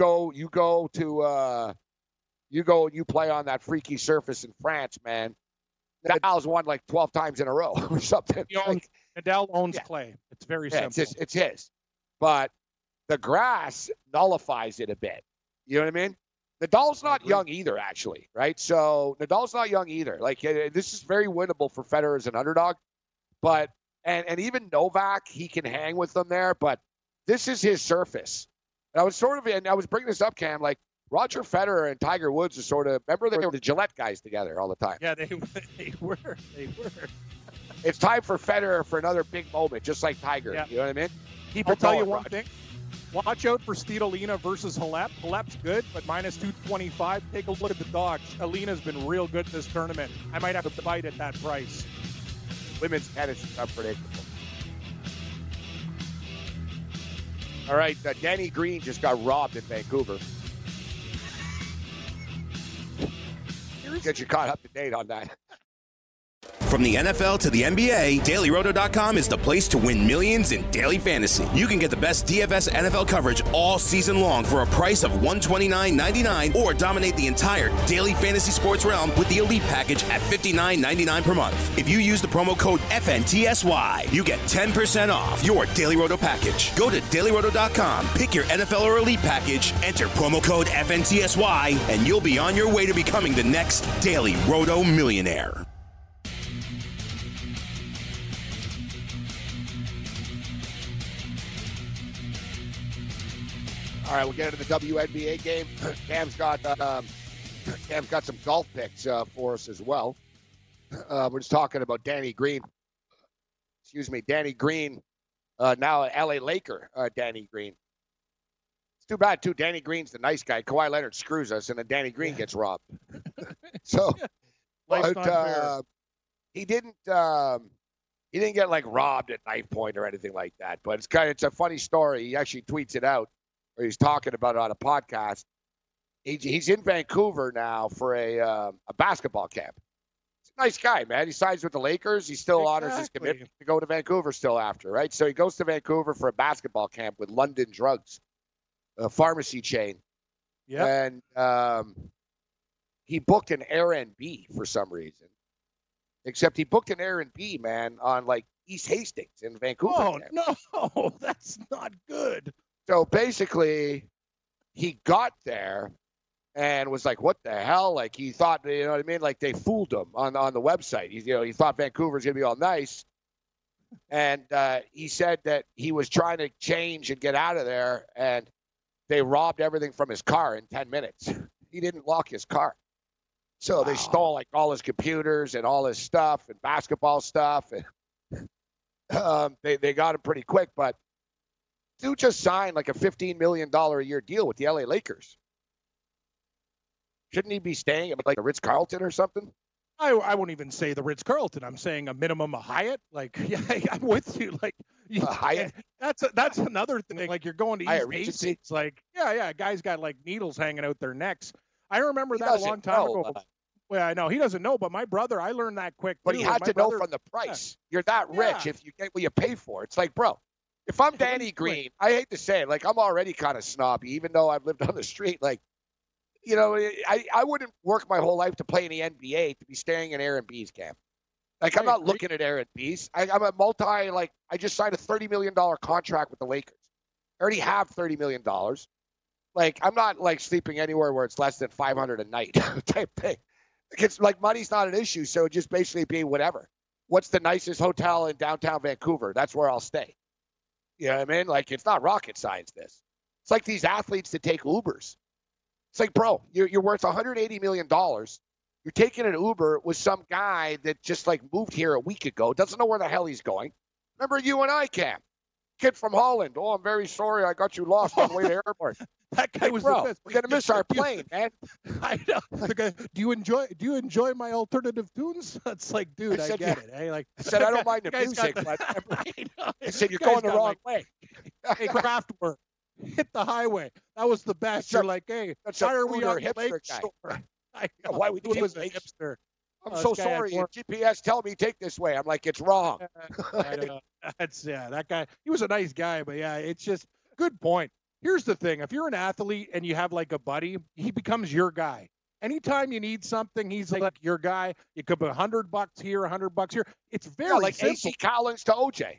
play on that freaky surface in France, man. Nadal's won 12 times in a row or something. Nadal owns clay. It's very simple. It's his. But the grass nullifies it a bit. You know what I mean? Nadal's not young either, actually, right? So Nadal's not young either. This is very winnable for Federer as an underdog. But and even Novak, he can hang with them there. But this is his surface. And I was bringing this up, Cam. Roger Federer and Tiger Woods are remember they were the Gillette guys together all the time. Yeah, they were. It's time for Federer for another big moment, just like Tiger. Yeah. You know what I mean? I'll tell you one thing. Watch out for Svitolina versus Halep. Halep's good, but -225. Take a look at the dogs. Alina's been real good this tournament. I might have to bite at that price. Women's tennis is unpredictable. All right, Danny Green just got robbed in Vancouver. Get you caught up to date on that. From the NFL to the NBA, DailyRoto.com is the place to win millions in daily fantasy. You can get the best DFS NFL coverage all season long for a price of $129.99 or dominate the entire daily fantasy sports realm with the Elite Package at $59.99 per month. If you use the promo code FNTSY, you get 10% off your Daily Roto package. Go to DailyRoto.com, pick your NFL or Elite Package, enter promo code FNTSY, and you'll be on your way to becoming the next Daily Roto millionaire. All right, we'll get into the WNBA game. Cam's got some golf picks for us as well. We're just talking about Danny Green. Danny Green, now an LA Laker, Danny Green. It's too bad, too. Danny Green's the nice guy. Kawhi Leonard screws us, and then Danny Green gets robbed. So, he didn't get robbed at knife point or anything like that. But it's a funny story. He actually tweets it out. or he's talking about it on a podcast. He's in Vancouver now for a basketball camp. He's a nice guy, man. He signs with the Lakers. He still honors his commitment to go to Vancouver still after, right? So he goes to Vancouver for a basketball camp with London Drugs, a pharmacy chain. Yeah. And he booked an Airbnb for some reason. Except he booked an Airbnb, man, on like East Hastings in Vancouver. Oh, no, that's not good. So basically, he got there and was like, what the hell? Like, he thought, you know what I mean? Like, they fooled him on the website. He thought Vancouver's going to be all nice. And he said that he was trying to change and get out of there, and they robbed everything from his car in 10 minutes. He didn't lock his car. So they stole like all his computers and all his stuff and basketball stuff. And they got him pretty quick. But dude just signed like a $15 million a year deal with the LA Lakers. Shouldn't he be staying at like a Ritz-Carlton or something? I won't even say the Ritz-Carlton. I'm saying a minimum a Hyatt. Like, yeah, I'm with you. Like, a Hyatt? That's another thing. Like, you're going to Hyatt East Regency? Hastings. Like, yeah, guys got like needles hanging out their necks. I remember that a long time ago. Well, I know he doesn't know, but my brother, I learned that quick. But he had to know from the price. Yeah. You're that rich if you get what you pay for. It's like, bro, if I'm Danny Green, I hate to say it, like I'm already kind of snobby, even though I've lived on the street. Like, you know, I wouldn't work my whole life to play in the NBA to be staying in Airbnb's camp. Like, I'm not looking at Airbnb's. I'm a I just signed a $30 million contract with the Lakers. I already have $30 million. Like, I'm not like sleeping anywhere where it's less than $500 a night type thing. It's like money's not an issue, so just basically be whatever. What's the nicest hotel in downtown Vancouver? That's where I'll stay. You know what I mean? Like, it's not rocket science, this. It's like these athletes that take Ubers. It's like, bro, you're worth $180 million. You're taking an Uber with some guy that just, like, moved here a week ago, doesn't know where the hell he's going. Remember you and I, Cam? Kid from Holland. Oh, I'm very sorry I got you lost on the way to the airport. That guy was bro, the best. We're gonna miss our plane, man. I know. The guy, do you enjoy my alternative tunes? It's like, dude, I get it. Hey, like I said, I don't mind the music, but I said you're going the wrong way. Hey, Kraftwerk, hit the highway. That was the best. You're like, hey, why are we on the Lake Shore? Why would you was a hipster? I'm so sorry. GPS tell me take this way. I'm like, it's wrong. I know. That guy. He was a nice guy, but yeah, it's just good point. Here's the thing. If you're an athlete and you have like a buddy, he becomes your guy. Anytime you need something, he's like your guy. You could put $100 here, $100 here. It's very like simple. AC Collins to OJ.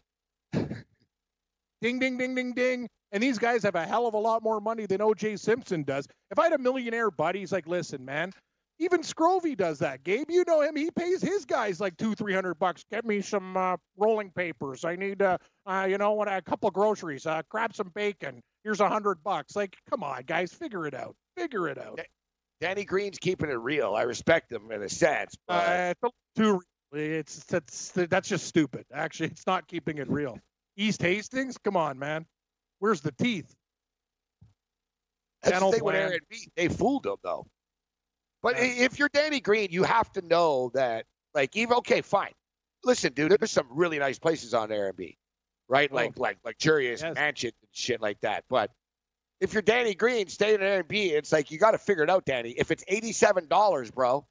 Ding, ding, ding, ding, ding. And these guys have a hell of a lot more money than OJ Simpson does. If I had a millionaire buddy, he's like, listen, man, even Scrovy does that. Gabe, you know him. He pays his guys like $200-$300. Get me some rolling papers. I need, a couple of groceries. Grab some bacon. Here's $100. Like, come on, guys, figure it out. Figure it out. Danny Green's keeping it real. I respect him in a sense. But... that's just stupid. Actually, it's not keeping it real. East Hastings, come on, man. Where's the teeth? That's the thing with Airbnb. They fooled him, though. But if you're Danny Green, you have to know that, like, even okay, fine. Listen, dude, there's some really nice places on Airbnb, right? Like luxurious mansions and shit like that. But if you're Danny Green, staying at Airbnb, it's like you got to figure it out, Danny. If it's $87, bro,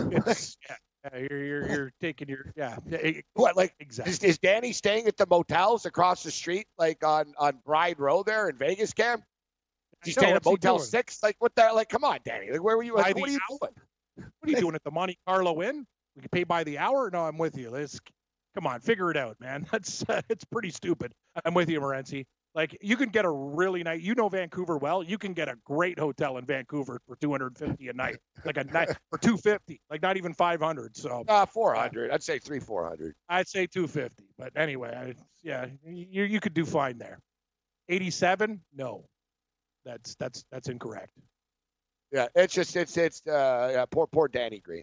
you're taking your What, like exactly? Is Danny staying at the motels across the street, like on Bride Row there in Vegas, Cam? He's staying at Motel 6? Like, what the? Like, come on, Danny. Like, where were you? Like, what are you doing? What are you doing at the Monte Carlo Inn? We can pay by the hour? No, I'm with you. Come on, figure it out, man. It's pretty stupid. I'm with you, Morency. Like, you can get a really nice, Vancouver well, you can get a great hotel in Vancouver for $250 a night, like a night for $250, like not even $500. So $400. I'd say $400. I'd say $250. But anyway, you could do fine there. 87? No. That's incorrect. Yeah, it's poor Danny Green.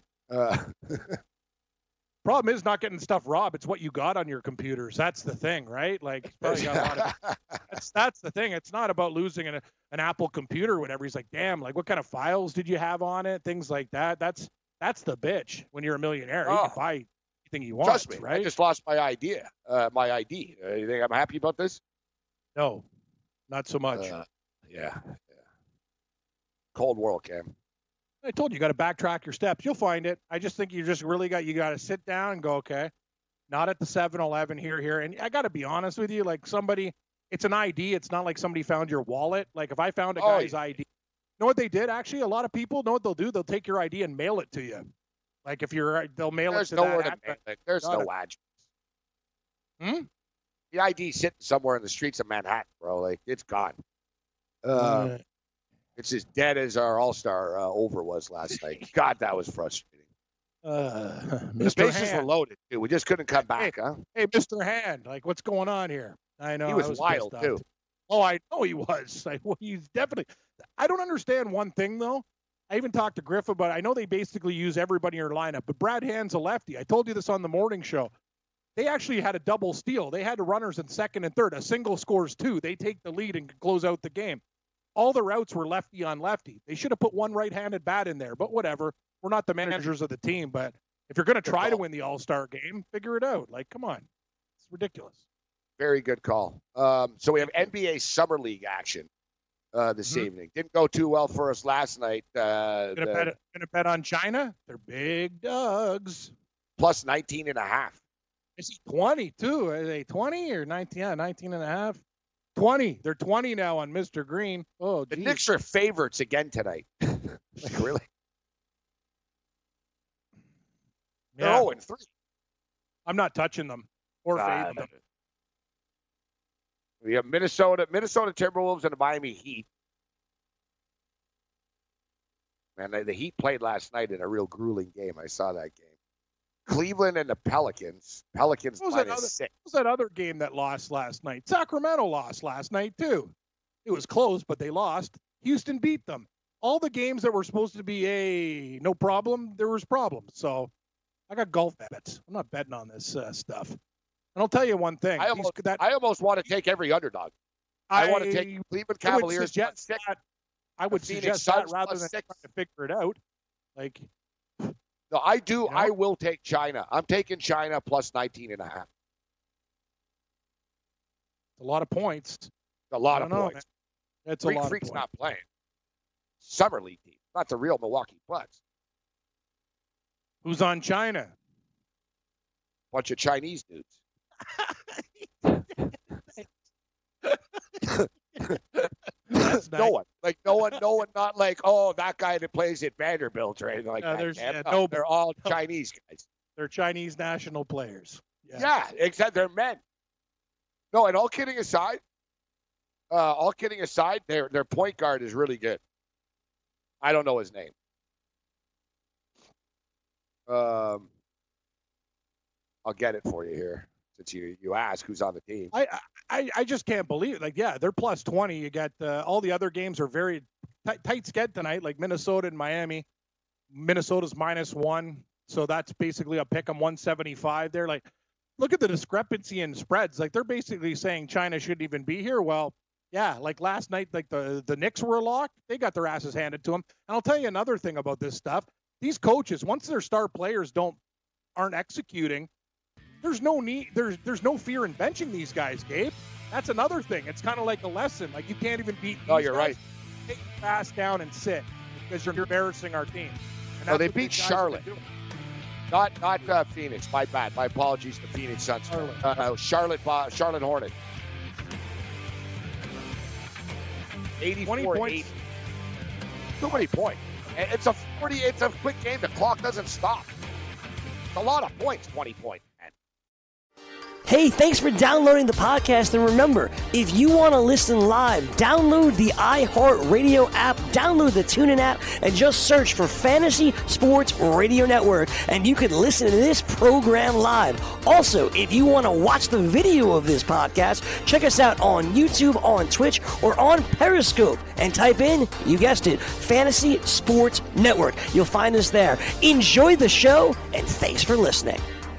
Problem is not getting stuff robbed. It's what you got on your computers. That's the thing, right? Like, probably got a lot of, that's the thing. It's not about losing an Apple computer or whatever. He's like, damn, like what kind of files did you have on it? Things like that. That's the bitch when you're a millionaire. You can buy anything you want. Trust me, right? I just lost my ID. You think I'm happy about this? No, not so much. Yeah. Cold world, Cam. I told you got to backtrack your steps. You'll find it. I just think you got to sit down and go, okay, not at the 7-Eleven here. And I got to be honest with you, like somebody, it's an ID. It's not like somebody found your wallet. Like if I found a guy's ID, you know what they did? Actually, a lot of people know what they'll do. They'll take your ID and mail it to you. Like if they'll mail it to that. There's no address. The ID's sitting somewhere in the streets of Manhattan, bro. Like it's gone. It's as dead as our All-Star over was last night. God, that was frustrating. The bases were loaded, too. We just couldn't come back, huh? Hey, Mr. Hand, like, what's going on here? I know. He was wild, too. Oh, I know he was. He's definitely – I don't understand one thing, though. I even talked to Griff about it. I know they basically use everybody in your lineup, but Brad Hand's a lefty. I told you this on the morning show. They actually had a double steal. They had runners in second and third. A single scores 2. They take the lead and close out the game. All the routes were lefty on lefty. They should have put one right-handed bat in there, but whatever. We're not the managers of the team, but if you're going to try to win the All-Star game, figure it out. Like, come on. It's ridiculous. Very good call. So we have NBA Summer League action this evening. Didn't go too well for us last night. Gonna bet on China? They're big dogs. Plus 19.5. I see 20, too. Are they 20 or 19? Yeah, 19.5. 20. They're 20 now on Mr. Green. Oh, the Knicks are favorites again tonight. Like, really? They're 0-3. I'm not touching them or fading them. We have Minnesota Timberwolves and the Miami Heat. Man, the Heat played last night in a real grueling game. I saw that game. Cleveland and the Pelicans. Pelicans minus 6. What was that other game that lost last night? Sacramento lost last night, too. It was close, but they lost. Houston beat them. All the games that were supposed to be no problem, there was problems. So I got golf bets. I'm not betting on this stuff. And I'll tell you one thing. I almost want to take every underdog. I want to take Cleveland Cavaliers. I would suggest that rather than trying to figure it out. Like, no, I do. You know? I will take China. I'm taking China plus 19.5. A lot of points. A lot of points. That's a lot of Freak's points. not playing. Summer League team. Not the real Milwaukee Bucks. Who's on China? Bunch of Chinese dudes. That's nice. No one, not like, oh, that guy that plays at Vanderbilt or anything like that. They're all Chinese guys. They're Chinese national players. Yeah, except they're men. No, and all kidding aside, their point guard is really good. I don't know his name. I'll get it for you here. Since you ask who's on the team. I just can't believe it. Like, yeah, they're plus 20. You got all the other games are very tight sked tonight, like Minnesota and Miami. Minnesota's -1, so that's basically a pick 'em 175 there. Like, look at the discrepancy in spreads. Like, they're basically saying China shouldn't even be here. Well, yeah, like last night, like the Knicks were locked. They got their asses handed to them. And I'll tell you another thing about this stuff. These coaches, once their star players aren't executing, there's no need. There's no fear in benching these guys, Gabe. That's another thing. It's kind of like a lesson. Like, you can't even beat. Oh, you're right. Take the pass down and sit because you're embarrassing our team. Oh, they beat Charlotte. Not Phoenix. My bad. My apologies to Phoenix Suns. Charlotte Hornet. 84-80. Too many points. It's a quick game. The clock doesn't stop. It's a lot of points. 20 points. Hey, thanks for downloading the podcast. And remember, if you want to listen live, download the iHeartRadio app, download the TuneIn app, and just search for Fantasy Sports Radio Network, and you can listen to this program live. Also, if you want to watch the video of this podcast, check us out on YouTube, on Twitch, or on Periscope, and type in, you guessed it, Fantasy Sports Network. You'll find us there. Enjoy the show, and thanks for listening.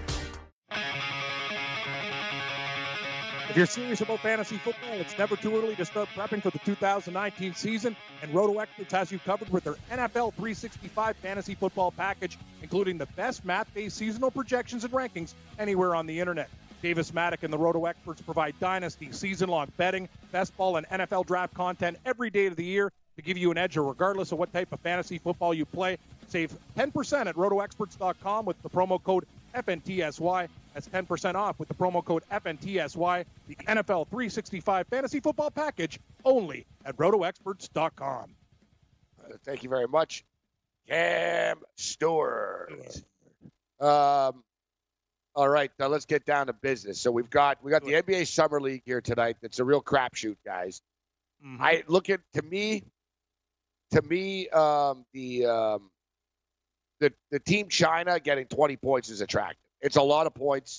If you're serious about fantasy football, it's never too early to start prepping for the 2019 season, and Roto Experts has you covered with their NFL 365 fantasy football package, including the best math-based seasonal projections and rankings anywhere on the internet. Davis Maddock and the Roto Experts provide dynasty, season-long betting, best ball, and NFL draft content every day of the year to give you an edge regardless of what type of fantasy football you play. Save 10% at rotoexperts.com with the promo code FNTSY. That's 10% off with the promo code FNTSY. The NFL 365 Fantasy Football Package only at rotoexperts.com. Thank you very much, Cam Stewart. All right, now let's get down to business. So we got the NBA Summer League here tonight. It's a real crapshoot, guys. Mm-hmm. I look at to me, the team China getting 20 points is attractive. It's a lot of points.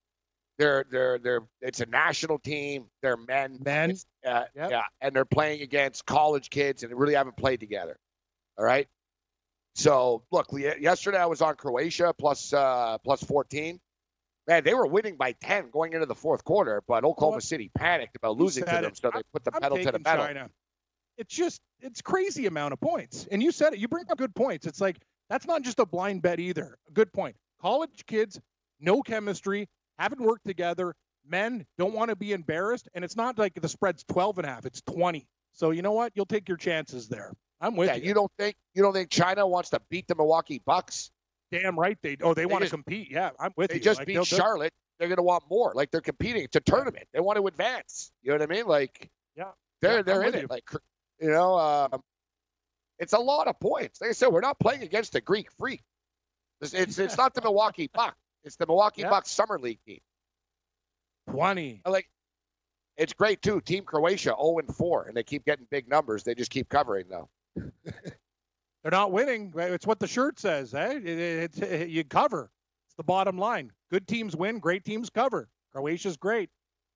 It's a national team. They're men. Yep. Yeah, and they're playing against college kids, and they really haven't played together. All right. So look, yesterday I was on Croatia plus 14. Man, they were winning by 10 going into the fourth quarter, but Oklahoma City panicked about losing to them, so they put the pedal to the metal. China. It's crazy amount of points. And you said it. You bring up good points. It's like, that's not just a blind bet either. Good point. College kids, no chemistry, haven't worked together. Men don't want to be embarrassed. And it's not like the spread's 12.5. It's 20. So you know what? You'll take your chances there. I'm with you. You don't think China wants to beat the Milwaukee Bucks? Damn right they want to compete. Yeah, I'm with you. They just beat Charlotte. They're going to want more. Like, they're competing. It's a tournament. They want to advance. You know what I mean? Like, yeah, they're in it. Like, you know, it's a lot of points. Like I said, we're not playing against a Greek freak. It's not the Milwaukee Bucks. It's the Milwaukee Bucks Summer League team. 20. Like, it's great too. Team Croatia 0-4, and they keep getting big numbers. They just keep covering though. They're not winning. It's what the shirt says. You cover. It's the bottom line. Good teams win. Great teams cover. Croatia's great.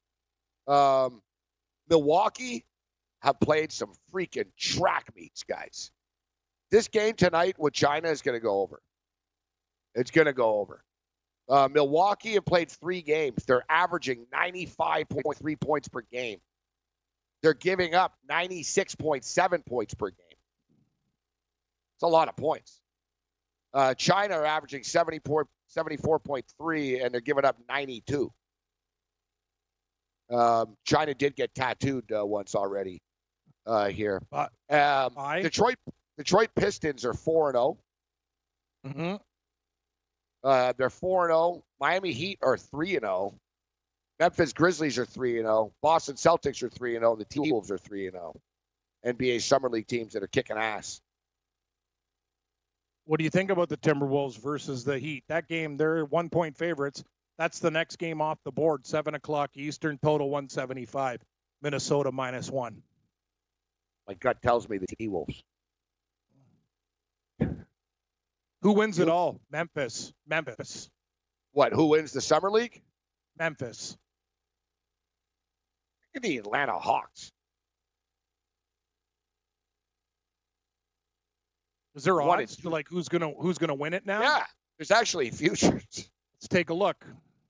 Milwaukee have played some freaking track meets, guys. This game tonight with China is going to go over. It's going to go over. Milwaukee have played 3 games. They're averaging 95.3 points per game. They're giving up 96.7 points per game. It's a lot of points. China are averaging 74.3, and they're giving up 92. China did get tattooed once already here. Detroit Pistons are 4-0. Mm-hmm. They're 4-0. Miami Heat are 3-0. Memphis Grizzlies are 3-0. Boston Celtics are 3-0. The T-Wolves are 3-0. NBA Summer League teams that are kicking ass. What do you think about the Timberwolves versus the Heat? That game, they're 1-point favorites. That's the next game off the board, 7 o'clock Eastern, total 175. Minnesota -1. My gut tells me the T-Wolves. Who wins it all? Memphis. What? Who wins the Summer League? Memphis. The Atlanta Hawks. Is there odds to like who's gonna win it now? Yeah, there's actually futures. Let's take a look.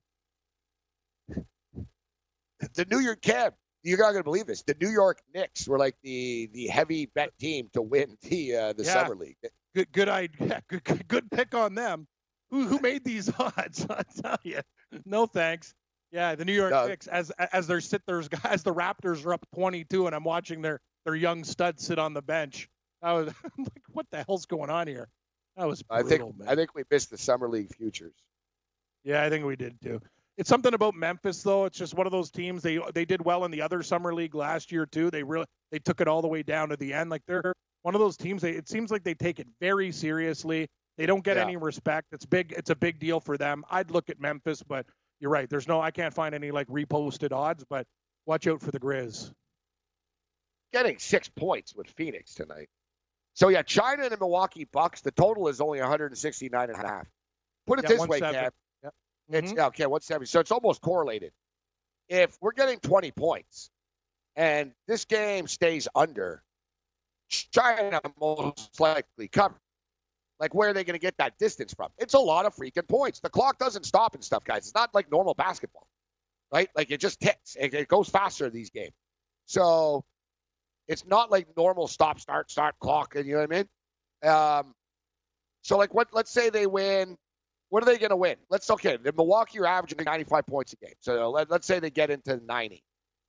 The New York Cab. You're not gonna believe this. The New York Knicks were like the heavy bet team to win the Summer League. Good idea. Good pick on them. Who made these odds? I tell you, no thanks. Yeah, the New York Knicks as the Raptors are up 22, and I'm watching their young studs sit on the bench. I'm like, what the hell's going on here? That was brutal, man. I think we missed the Summer League futures. Yeah, I think we did too. It's something about Memphis though. It's just one of those teams. They did well in the other Summer League last year too. They took it all the way down to the end. Like they're one of those teams. It seems like they take it very seriously. They don't get any respect. It's big. It's a big deal for them. I'd look at Memphis, but you're right. I can't find any like reposted odds, but watch out for the Grizz. Getting 6 points with Phoenix tonight. So yeah, China and the Milwaukee Bucks. The total is only 169.5. Put it this way, Cam. Yep. It's okay. 170. So it's almost correlated. If we're getting 20 points, and this game stays under, China most likely cover. Like, where are they going to get that distance from? It's a lot of freaking points. The clock doesn't stop and stuff, guys. It's not like normal basketball, right? Like, it just ticks. It goes faster in these games. So it's not like normal stop, start clock. And you know what I mean? So, like, let's say they win What are they going to win? The Milwaukee are averaging 95 points a game. So let's say they get into 90.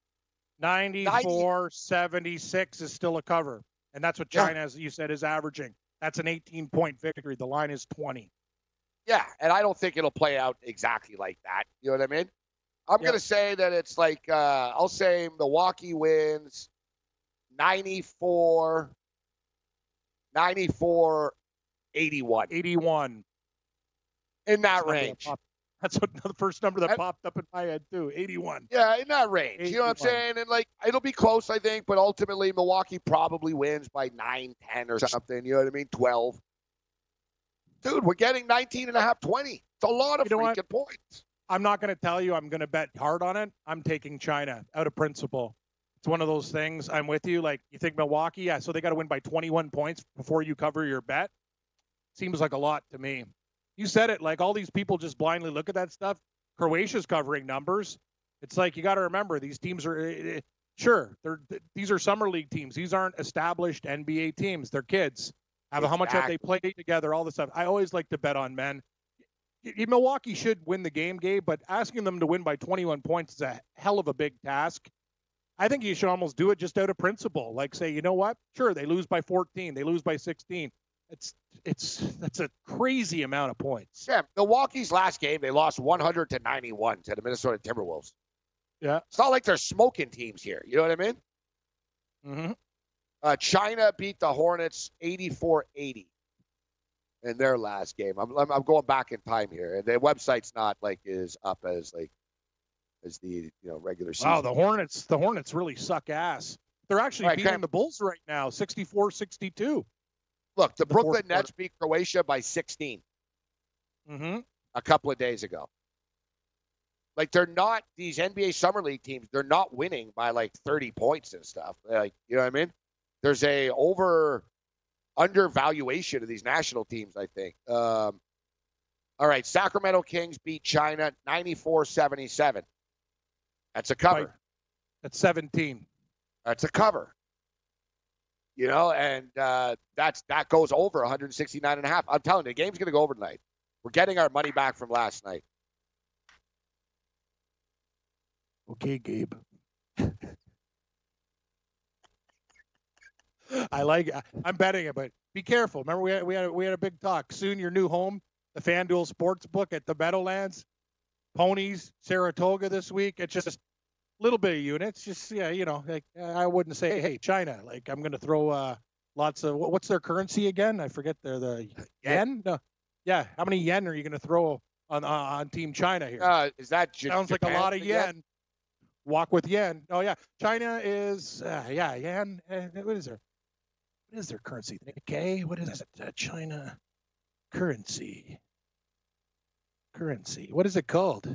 94-76 is still a cover. And that's what China, as you said, is averaging. That's an 18-point victory. The line is 20. Yeah, and I don't think it'll play out exactly like that. You know what I mean? I'm going to say that it's like, I'll say Milwaukee wins 94, 81. 81. In that range. That's the first number that popped up in my head, too. 81. Yeah, in that range. 81. You know what I'm saying? And, it'll be close, I think, but ultimately Milwaukee probably wins by 9, 10 or something. You know what I mean? 12. Dude, we're getting 19.5, 20. It's a lot of freaking points. I'm not going to tell you I'm going to bet hard on it. I'm taking China out of principle. It's one of those things. I'm with you. You think Milwaukee, yeah, so they got to win by 21 points before you cover your bet. Seems like a lot to me. You said it, all these people just blindly look at that stuff. Croatia's covering numbers. It's you got to remember, these teams are, these are summer league teams. These aren't established NBA teams. They're kids. How much have they played together, all this stuff. I always like to bet on men. Milwaukee should win the game, Gabe, but asking them to win by 21 points is a hell of a big task. I think you should almost do it just out of principle. Say, you know what? Sure, they lose by 14. They lose by 16. That's a crazy amount of points. Yeah, Milwaukee's last game, they lost 100-91 to the Minnesota Timberwolves. Yeah. It's not like they're smoking teams here. You know what I mean? Mm-hmm. China beat the Hornets 84-80 in their last game. I'm going back in time here, and the website's not as up as the regular season. Wow, the Hornets really suck ass. They're actually beating the Bulls right now, 64-62. Look, the Brooklyn Nets beat Croatia by 16 a couple of days ago. They're not, these NBA Summer League teams, they're not winning by 30 points and stuff. You know what I mean? There's a undervaluation of these national teams, I think. All right, Sacramento Kings beat China 94-77. That's a cover. That's 17. That's a cover. And that goes over 169.5. I'm telling you, the game's going to go over tonight. We're getting our money back from last night. Okay, Gabe. I'm betting it, but be careful. Remember, we had a big talk. Soon, your new home, the FanDuel Sportsbook at the Meadowlands, Ponies, Saratoga this week. It's just a little bit of units. Just I wouldn't say, hey, China. I'm going to throw lots of what's their currency again? I forget the yen. No, yeah. How many yen are you going to throw on Team China here? Is that sounds like a lot of yen? Walk with yen. Oh yeah, China is yen. What is their currency? Okay, what is it? China currency. What is it called?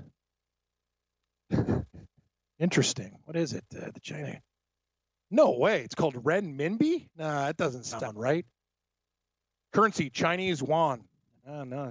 Interesting. What is it? The China. No way. It's called renminbi? Nah, that doesn't sound right. Currency, Chinese yuan. No.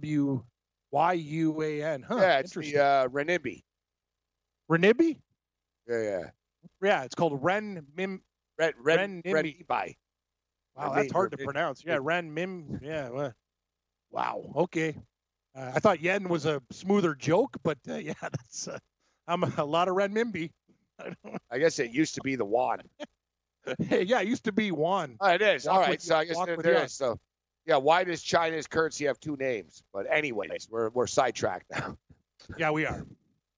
WYUAN. Huh. Yeah, it's the renminbi. Renminbi? Yeah. Yeah, it's called renminbi. Renminbi. Wow, that's hard to pronounce. Yeah, renminbi. Yeah. Wow. Okay. I thought yen was a smoother joke, but that's I'm a lot of renminbi. I guess it used to be the yuan. Yeah, it used to be yuan. Oh, it is. All right, so I guess there is. So, yeah, why does China's currency have two names? But anyways, we're sidetracked now. Yeah, we are.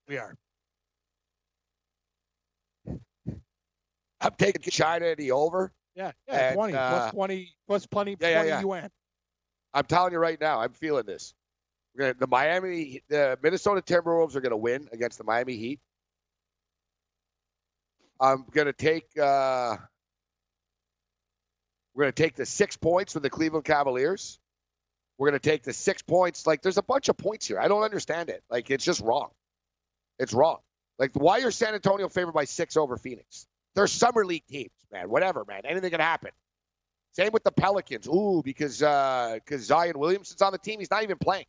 I'm taking China the over. Yeah, and, 20 plus 20 plus plenty yuan. I'm telling you right now, I'm feeling this. The Minnesota Timberwolves are going to win against the Miami Heat. I'm going to take. We're going to take the 6 points from the Cleveland Cavaliers. We're going to take the 6 points. There's a bunch of points here. I don't understand it. It's just wrong. It's wrong. Why are San Antonio favored by 6 over Phoenix? They're summer league teams, man. Whatever, man. Anything can happen. Same with the Pelicans. Ooh, because Zion Williamson's on the team. He's not even playing.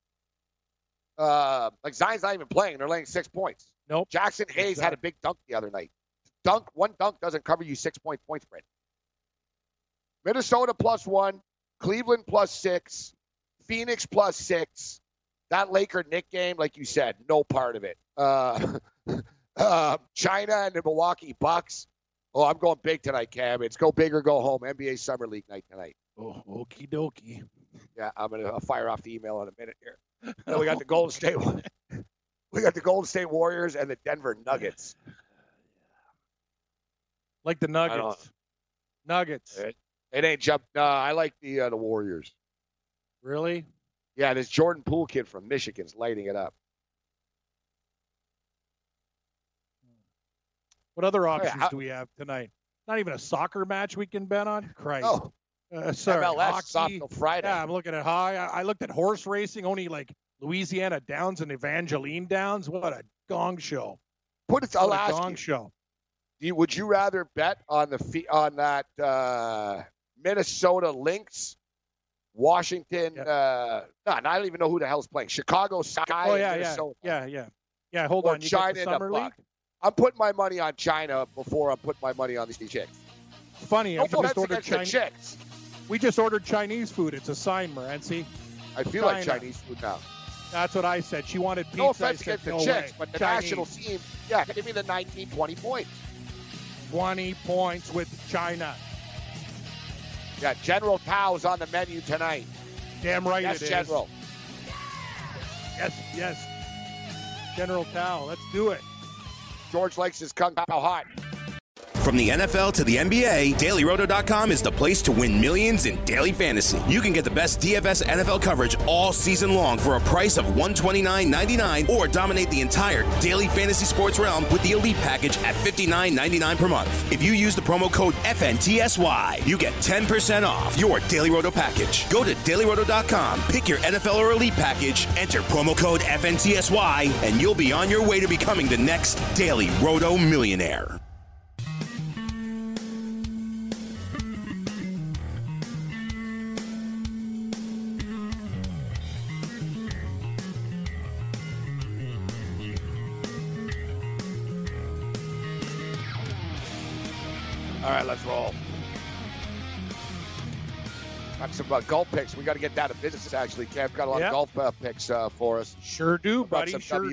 Zion's not even playing. They're laying 6 points. Nope. Jackson Hayes had a big dunk the other night. One dunk doesn't cover you 6 point spread. Minnesota +1, Cleveland +6, Phoenix +6, That Laker-Knick game, like you said, no part of it. China and the Milwaukee Bucks. Oh, I'm going big tonight, Cam. It's go big or go home. NBA Summer League night tonight. Oh, okie dokie. Yeah, I'm going to fire off the email in a minute here. Then we got the Golden State. We got the Golden State Warriors and the Denver Nuggets. Like the Nuggets. Nuggets. It ain't jump. No, I like the Warriors. Really? Yeah, this Jordan Poole kid from Michigan's lighting it up. What other options do we have tonight? Not even a soccer match we can bet on? Christ. Oh. Sorry, MLS hockey. off till Friday. Yeah, I'm looking at I looked at horse racing, only like Louisiana Downs and Evangeline Downs. What a gong show. I'll ask gong you. show. Would you rather bet on that Minnesota Lynx, Washington? I don't even know who the hell's playing. Chicago Sky. Oh and Minnesota. Yeah. Hold or on. You China got the Summer League? I'm putting my money on China before I'm putting my money on these chicks. Funny. No offense against the chicks. We just ordered Chinese food. It's a sign, Morency. I feel like Chinese food now. That's what I said. She wanted pizza. No offense against the chicks, way. but the Chinese. national team, yeah, give me the 19, 20 points. 20 points with China. Yeah, General Tao's on the menu tonight. Damn right yes, it is. General. Yes. General Tao, let's do it. George likes his Kung Pao hot. From the NFL to the NBA, DailyRoto.com is the place to win millions in daily fantasy. You can get the best DFS NFL coverage all season long for a price of $129.99 or dominate the entire daily fantasy sports realm with the Elite Package at $59.99 per month. If you use the promo code FNTSY, you get 10% off your Daily Roto package. Go to DailyRoto.com, pick your NFL or Elite Package, enter promo code FNTSY, and you'll be on your way to becoming the next Daily Roto millionaire. All right, let's roll. Got some golf picks. We got to get down to business, actually. Cam got a lot of golf picks for us. Sure do, buddy. Some sure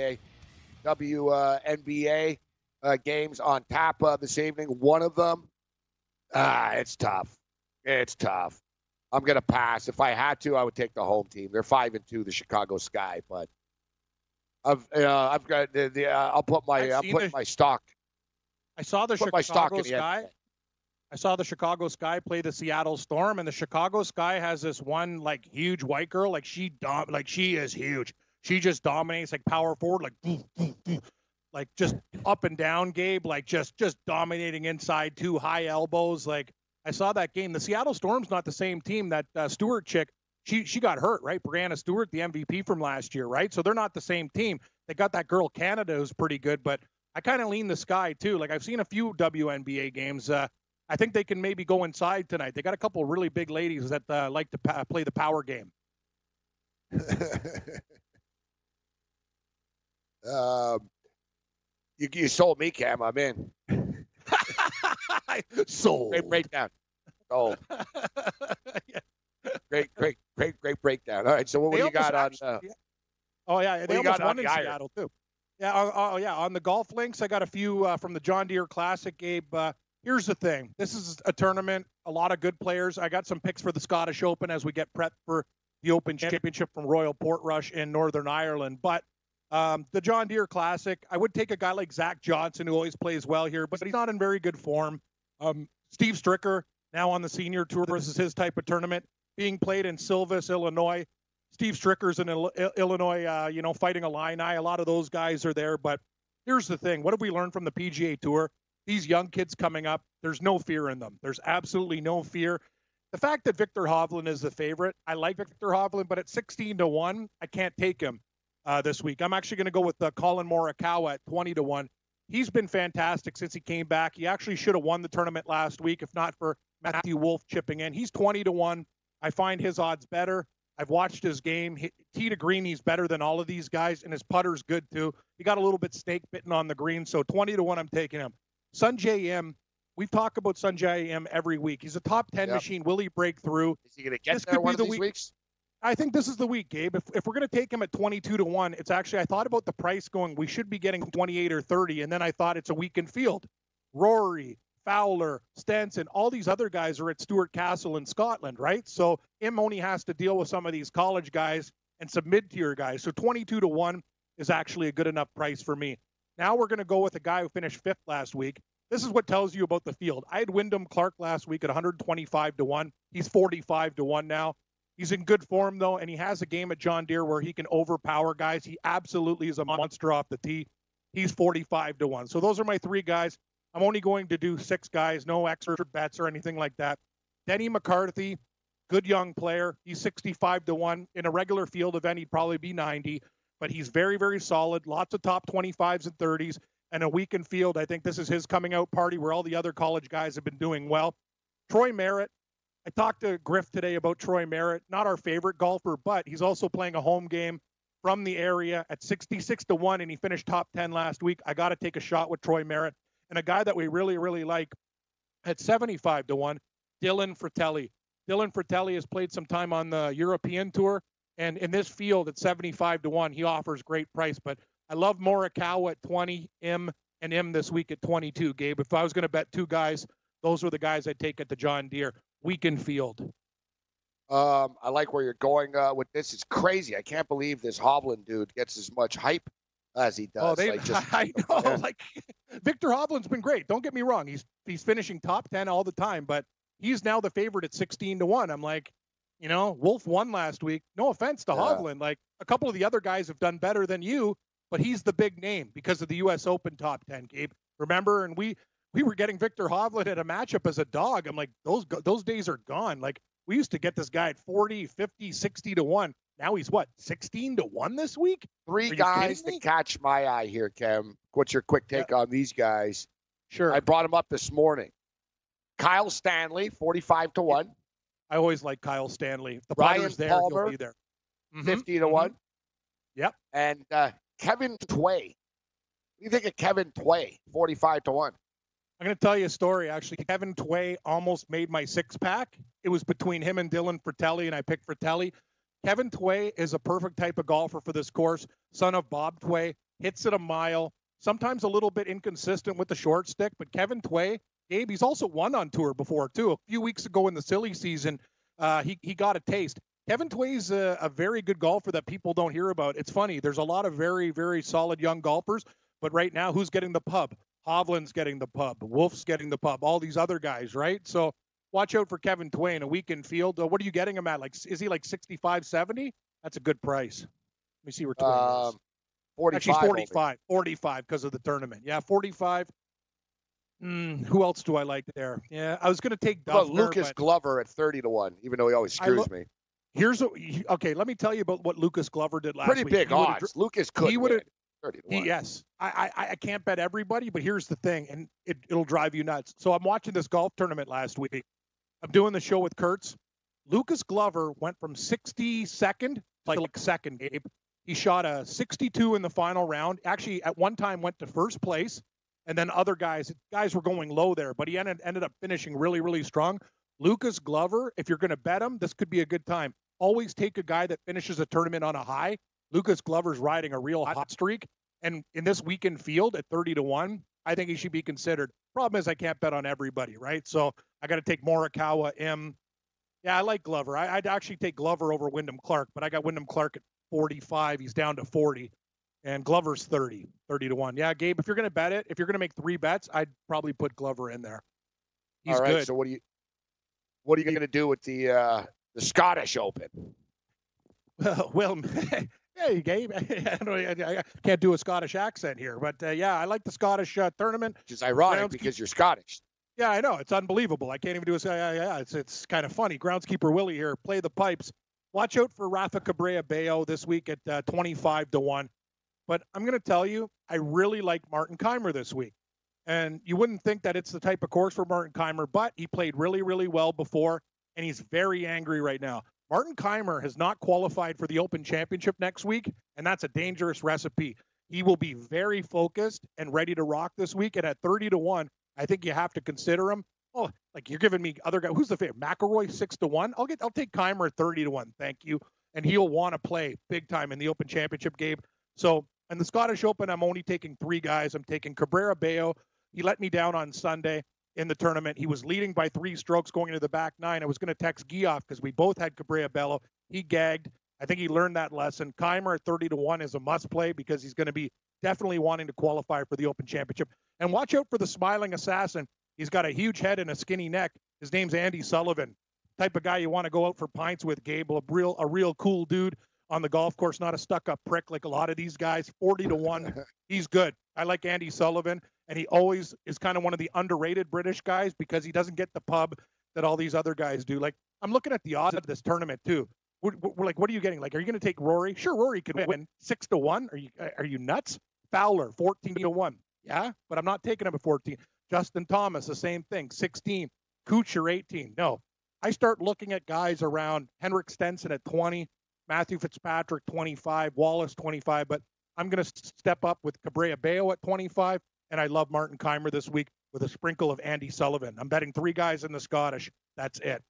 WNBA games on tap this evening. One of them, it's tough. It's tough. I'm going to pass. If I had to, I would take the home team. They're 5-2, the Chicago Sky, but I've got I'll put my stock. I saw the Chicago Sky. I saw the Chicago Sky play the Seattle Storm, and the Chicago Sky has this one like huge white girl. Like she is huge. She just dominates, like power forward, like just up and down, Gabe, like just dominating inside, two high elbows. Like I saw that game. The Seattle Storm's not the same team. That Stewart chick, she got hurt, right? Brianna Stewart, the MVP from last year, right? So they're not the same team. They got that girl Canada who's pretty good, but I kind of lean the Sky too. Like I've seen a few WNBA games. I think they can maybe go inside tonight. They got a couple of really big ladies that like to play the power game. You sold me, Cam. I'm in. Sold. Great breakdown. Sold. Great breakdown. All right, so what do you got on? They almost won in Seattle too. Yeah, on the golf links, I got a few from the John Deere Classic, Gabe. Here's the thing. This is a tournament, a lot of good players. I got some picks for the Scottish Open as we get prepped for the Open Championship from Royal Portrush in Northern Ireland. But the John Deere Classic, I would take a guy like Zach Johnson, who always plays well here, but he's not in very good form. Steve Stricker, now on the senior tour, this is his type of tournament, being played in Silvis, Illinois. Steve Stricker's in Illinois, fighting Illini. A lot of those guys are there. But here's the thing. What have we learned from the PGA Tour? These young kids coming up, there's no fear in them. There's absolutely no fear. The fact that Victor Hovland is the favorite, I like Victor Hovland, but at 16-1, I can't take him this week. I'm actually going to go with Colin Morikawa at 20-1. He's been fantastic since he came back. He actually should have won the tournament last week, if not for Matthew Wolff chipping in. He's 20-1. I find his odds better. I've watched his game. Tee to green, he's better than all of these guys, and his putter's good too. He got a little bit snake bitten on the green, so 20-1, I'm taking him. Sungjae Im, we've talked about Sungjae Im every week. He's a top 10 machine. Will he break through? Is he going to get there one of these weeks? I think this is the week, Gabe. If we're going to take him at 22-1, it's actually, I thought about the price going, we should be getting 28 or 30, and then I thought it's a weekend field. Rory, Fowler, Stenson, all these other guys are at Stuart Castle in Scotland, right? So him only has to deal with some of these college guys and some mid-tier guys. So 22-1 is actually a good enough price for me. Now we're going to go with a guy who finished 5th last week. This is what tells you about the field. I had Wyndham Clark last week at 125-1. He's 45-1 now. He's in good form, though, and he has a game at John Deere where he can overpower guys. He absolutely is a monster off the tee. He's 45-1. So those are my 3 guys. I'm only going to do 6 guys, no extra bets or anything like that. Denny McCarthy, good young player. He's 65-1. In a regular field event, he'd probably be 90, but he's very, very solid. Lots of top 25s and 30s. And a weekend field, I think this is his coming out party where all the other college guys have been doing well. Troy Merritt. I talked to Griff today about Troy Merritt, not our favorite golfer, but he's also playing a home game from the area at 66-1, and he finished top 10 last week. I got to take a shot with Troy Merritt. And a guy that we really, really like at 75-1, Dylan Fratelli. Dylan Fratelli has played some time on the European Tour, and in this field at 75-1, he offers great price. But I love Morikawa at 20, and M this week at 22, Gabe. If I was going to bet 2 guys, those were the guys I'd take at the John Deere weekend field. I like where you're going with this. It's crazy. I can't believe this Hovland dude gets as much hype as he does. I know. Like Victor Hovland's been great. Don't get me wrong. He's finishing top 10 all the time, but he's now the favorite at 16-1. I'm like, Wolf won last week. No offense to Hovland. Like a couple of the other guys have done better than you, but he's the big name because of the U.S. Open top 10, Gabe. Remember? And we were getting Victor Hovland at a matchup as a dog. I'm like, those days are gone. Like we used to get this guy at 40, 50, 60-1. Now he's what, 16-1 this week? 3 guys to catch my eye here, Kem. What's your quick take on these guys? Sure. I brought him up this morning. Kyle Stanley, 45-1. I always like Kyle Stanley. If the Ryan putter's there, Palmer, he'll be there. 50-1. Mm-hmm. Yep. And Kevin Tway. What do you think of Kevin Tway, 45-1? I'm going to tell you a story, actually. Kevin Tway almost made my 6-pack. It was between him and Dylan Fratelli, and I picked Fratelli. Kevin Tway is a perfect type of golfer for this course. Son of Bob Tway, hits it a mile, sometimes a little bit inconsistent with the short stick, but Kevin Tway, Gabe, he's also won on tour before, too. A few weeks ago in the silly season, he got a taste. Kevin Tway's a very good golfer that people don't hear about. It's funny. There's a lot of very, very solid young golfers, but right now, who's getting the pub? Hovland's getting the pub. Wolf's getting the pub. All these other guys, right? So watch out for Kevin Tway in a weekend field. What are you getting him at? Like, is he like 65, 70? That's a good price. Let me see where Tway is. 45. Actually, 45. 45 because of the tournament. Yeah, 45. Who else do I like there? Yeah, I was going to take Duffner, Lucas Glover at 30-1, even though he always screws me. Okay, let me tell you about what Lucas Glover did last week. Pretty big odds. Lucas could win. Yes. I can't bet everybody, but here's the thing, and it'll drive you nuts. So I'm watching this golf tournament last week. I'm doing the show with Kurtz. Lucas Glover went from 62nd to like second, Gabe. He shot a 62 in the final round. Actually, at one time went to first place, and then other guys were going low there, but he ended up finishing really, really strong. Lucas Glover, if you're going to bet him, this could be a good time. Always take a guy that finishes a tournament on a high. Lucas Glover's riding a real hot streak. And in this weekend field at 30-1, I think he should be considered. Problem is I can't bet on everybody, right? So I got to take Morikawa, M. Yeah, I like Glover. I'd actually take Glover over Wyndham Clark, but I got Wyndham Clark at 45. He's down to 40. And Glover's 30-1. Yeah, Gabe, if you're going to bet it, if you're going to make 3 bets, I'd probably put Glover in there. He's all right, good. So what are you going to do with the Scottish Open? Well, hey, Gabe, I can't do a Scottish accent here, but yeah, I like the Scottish tournament. Which is ironic because you're Scottish. Yeah, I know. It's unbelievable. I can't even do it's kind of funny. Groundskeeper Willie here, play the pipes. Watch out for Rafa Cabrera Bello this week at 25-1. But I'm going to tell you, I really like Martin Kaymer this week. And you wouldn't think that it's the type of course for Martin Kaymer, but he played really, really well before, and he's very angry right now. Martin Kaymer has not qualified for the Open Championship next week, and that's a dangerous recipe. He will be very focused and ready to rock this week, and at 30-1, I think you have to consider him. Oh, like you're giving me other guy. Who's the favorite? McIlroy 6-1. I'll take Kaymer at 30-1. Thank you. and he'll want to play big time in the Open Championship game. So, in the Scottish Open, I'm only taking 3 guys. I'm taking Cabrera Bello. He let me down on Sunday in the tournament. He was leading by 3 strokes going into the back 9. I was going to text Guyoff because we both had Cabrera Bello. He gagged. I think he learned that lesson. Keimer at 30-1 is a must play because he's going to be definitely wanting to qualify for the Open Championship. And watch out for the smiling assassin. He's got a huge head and a skinny neck. His name's Andy Sullivan. Type of guy you want to go out for pints with, Gabe. A real cool dude on the golf course, not a stuck-up prick like a lot of these guys. 40-1. He's good. I like Andy Sullivan, and he always is kind of one of the underrated British guys because he doesn't get the pub that all these other guys do. Like, I'm looking at the odds of this tournament, too. We're like, what are you getting? Like, are you going to take Rory? Sure, Rory could win 6-1. Are you nuts? Fowler, 14-1. Yeah, but I'm not taking him at 14. Justin Thomas, the same thing, 16. Kuchar, 18. No. I start looking at guys around Henrik Stenson at 20, Matthew Fitzpatrick, 25, Wallace, 25, but I'm going to step up with Cabrera Bello at 25, and I love Martin Keimer this week with a sprinkle of Andy Sullivan. I'm betting 3 guys in the Scottish. That's it.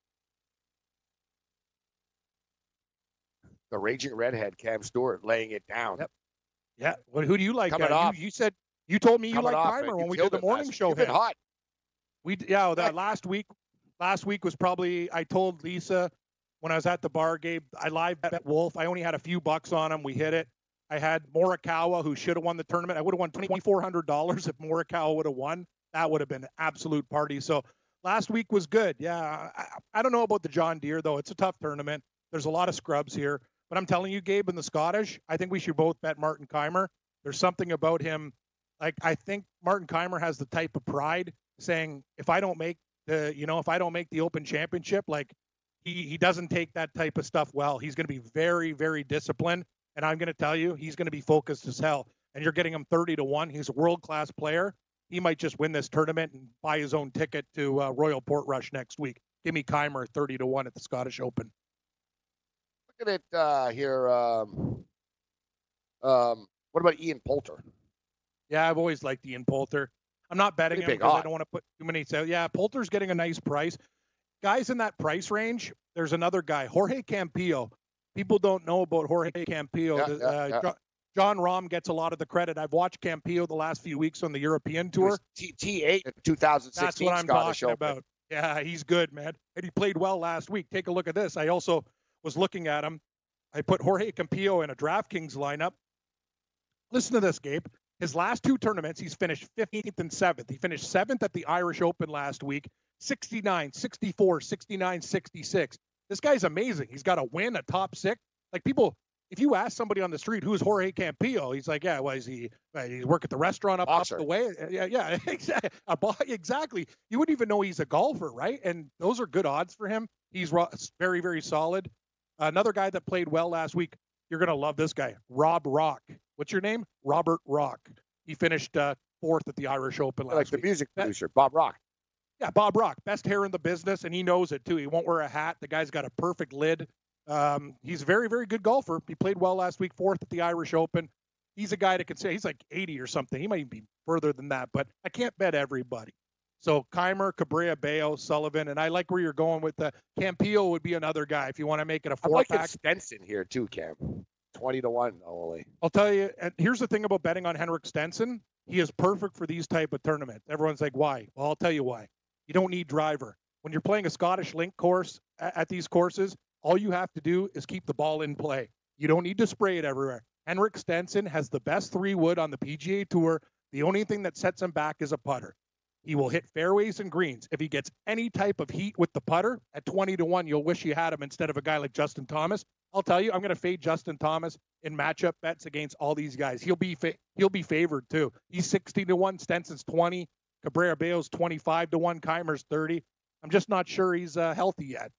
The Raging Redhead, Cam Stewart, laying it down. Yep. Yeah. Well, who do you like? Off. You said you told me you Coming liked off, Keimer when we killed did the morning show. You've been hot. Last week was probably, I told Lisa when I was at the bar, Gabe, I live bet Wolf. I only had a few bucks on him. We hit it. I had Morikawa, who should have won the tournament. I would have won $2,400 if Morikawa would have won. That would have been an absolute party. So last week was good. Yeah. I don't know about the John Deere, though. It's a tough tournament. There's a lot of scrubs here. But I'm telling you, Gabe, in the Scottish, I think we should both bet Martin Keimer. There's something about him. Like, I think Martin Keimer has the type of pride saying, if I don't make the Open Championship, like he doesn't take that type of stuff well. He's going to be very, very disciplined. And I'm going to tell you, he's going to be focused as hell. And you're getting him 30-1. He's a world-class player. He might just win this tournament and buy his own ticket to Royal Portrush next week. Give me Keimer 30-1 at the Scottish Open. Look at it here. What about Ian Poulter? Yeah, I've always liked Ian Poulter. I'm not betting him because I don't want to put too many. So yeah, Poulter's getting a nice price. Guys in that price range, there's another guy, Jorge Campillo. People don't know about Jorge Campillo. John Rahm gets a lot of the credit. I've watched Campillo the last few weeks on the European Tour. T8 in 2016. That's what I'm Scottish talking Open. about. Yeah, he's good, man. And he played well last week. Take a look at this. I also was looking at him. I put Jorge Campillo in a DraftKings lineup. Listen to this, Gabe. His last 2 tournaments, he's finished 15th and 7th. He finished 7th at the Irish Open last week, 69, 64, 69, 66. This guy's amazing. He's got a win, a top 6. Like, people, if you ask somebody on the street, who's Jorge Campillo? He's like, yeah, well, he's work at the restaurant up the way. Yeah, exactly. You wouldn't even know he's a golfer, right? And those are good odds for him. He's very, very solid. Another guy that played well last week, you're going to love this guy, Rob Rock. What's your name? Robert Rock. He finished 4th at the Irish Open last week. Like the music producer, Bob Rock. Yeah, Bob Rock. Best hair in the business, and he knows it, too. He won't wear a hat. The guy's got a perfect lid. He's a very, very good golfer. He played well last week, 4th at the Irish Open. He's a guy that can say he's like 80 or something. He might be further than that, but I can't bet everybody. So Keimer, Cabrera Bello, Sullivan, and I like where you're going with the Campillo would be another guy if you want to make it a 4-pack. I like Stenson here too, Cam. 20-1 only. I'll tell you, and here's the thing about betting on Henrik Stenson. He is perfect for these type of tournaments. Everyone's like, why? Well, I'll tell you why. You don't need driver. When you're playing a Scottish Link course at these courses, all you have to do is keep the ball in play. You don't need to spray it everywhere. Henrik Stenson has the best 3-wood on the PGA Tour. The only thing that sets him back is a putter. He will hit fairways and greens. If he gets any type of heat with the putter, at 20-1, you'll wish you had him instead of a guy like Justin Thomas. I'll tell you, I'm going to fade Justin Thomas in matchup bets against all these guys. He'll be favored too. He's 16-1. Stenson's 20. Cabrera Bello's 25-1. Keimer's 30. I'm just not sure he's healthy yet.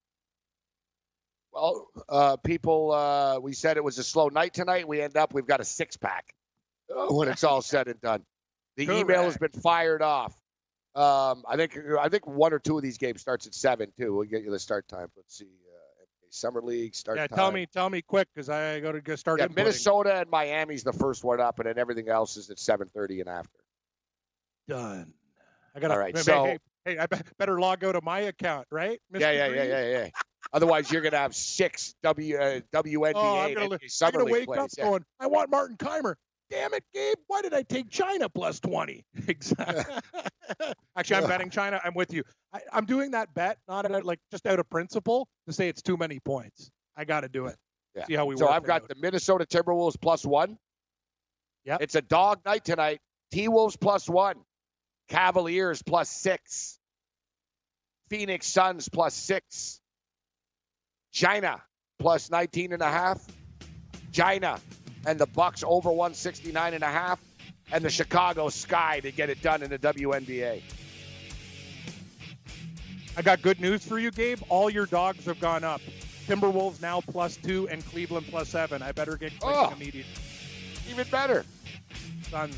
Well, people, we said it was a slow night tonight. We've got a 6-pack when it's all said and done. The email has been fired off. I think 1 or 2 of these games starts at 7 too. We'll get you the start time. Let's see. Summer League start time. Yeah, tell me quick because I got to start. Yeah, Minnesota and Miami's the first one up, and then everything else is at 7:30 and after. Done. I got. All right. Hey, I better log out of my account, right? Mr. Yeah. Otherwise, you're going to have 6 WNBA I'm Summer gonna League wake plays. up going, I want Martin Keimer. Damn it, Gabe. Why did I take China plus 20? Exactly. Actually, I'm betting China. I'm with you. I'm doing that bet, not just out of principle, to say it's too many points. I got to do it. Yeah. See how we work. So I've got the Minnesota Timberwolves plus 1. Yeah. It's a dog night tonight. T-Wolves plus 1. Cavaliers plus 6. Phoenix Suns plus 6. China plus 19.5. China and the Bucks over 169.5. And the Chicago Sky to get it done in the WNBA. I got good news for you, Gabe. All your dogs have gone up. Timberwolves now plus 2 and Cleveland plus 7. I better get clicking immediately. Even better. Suns.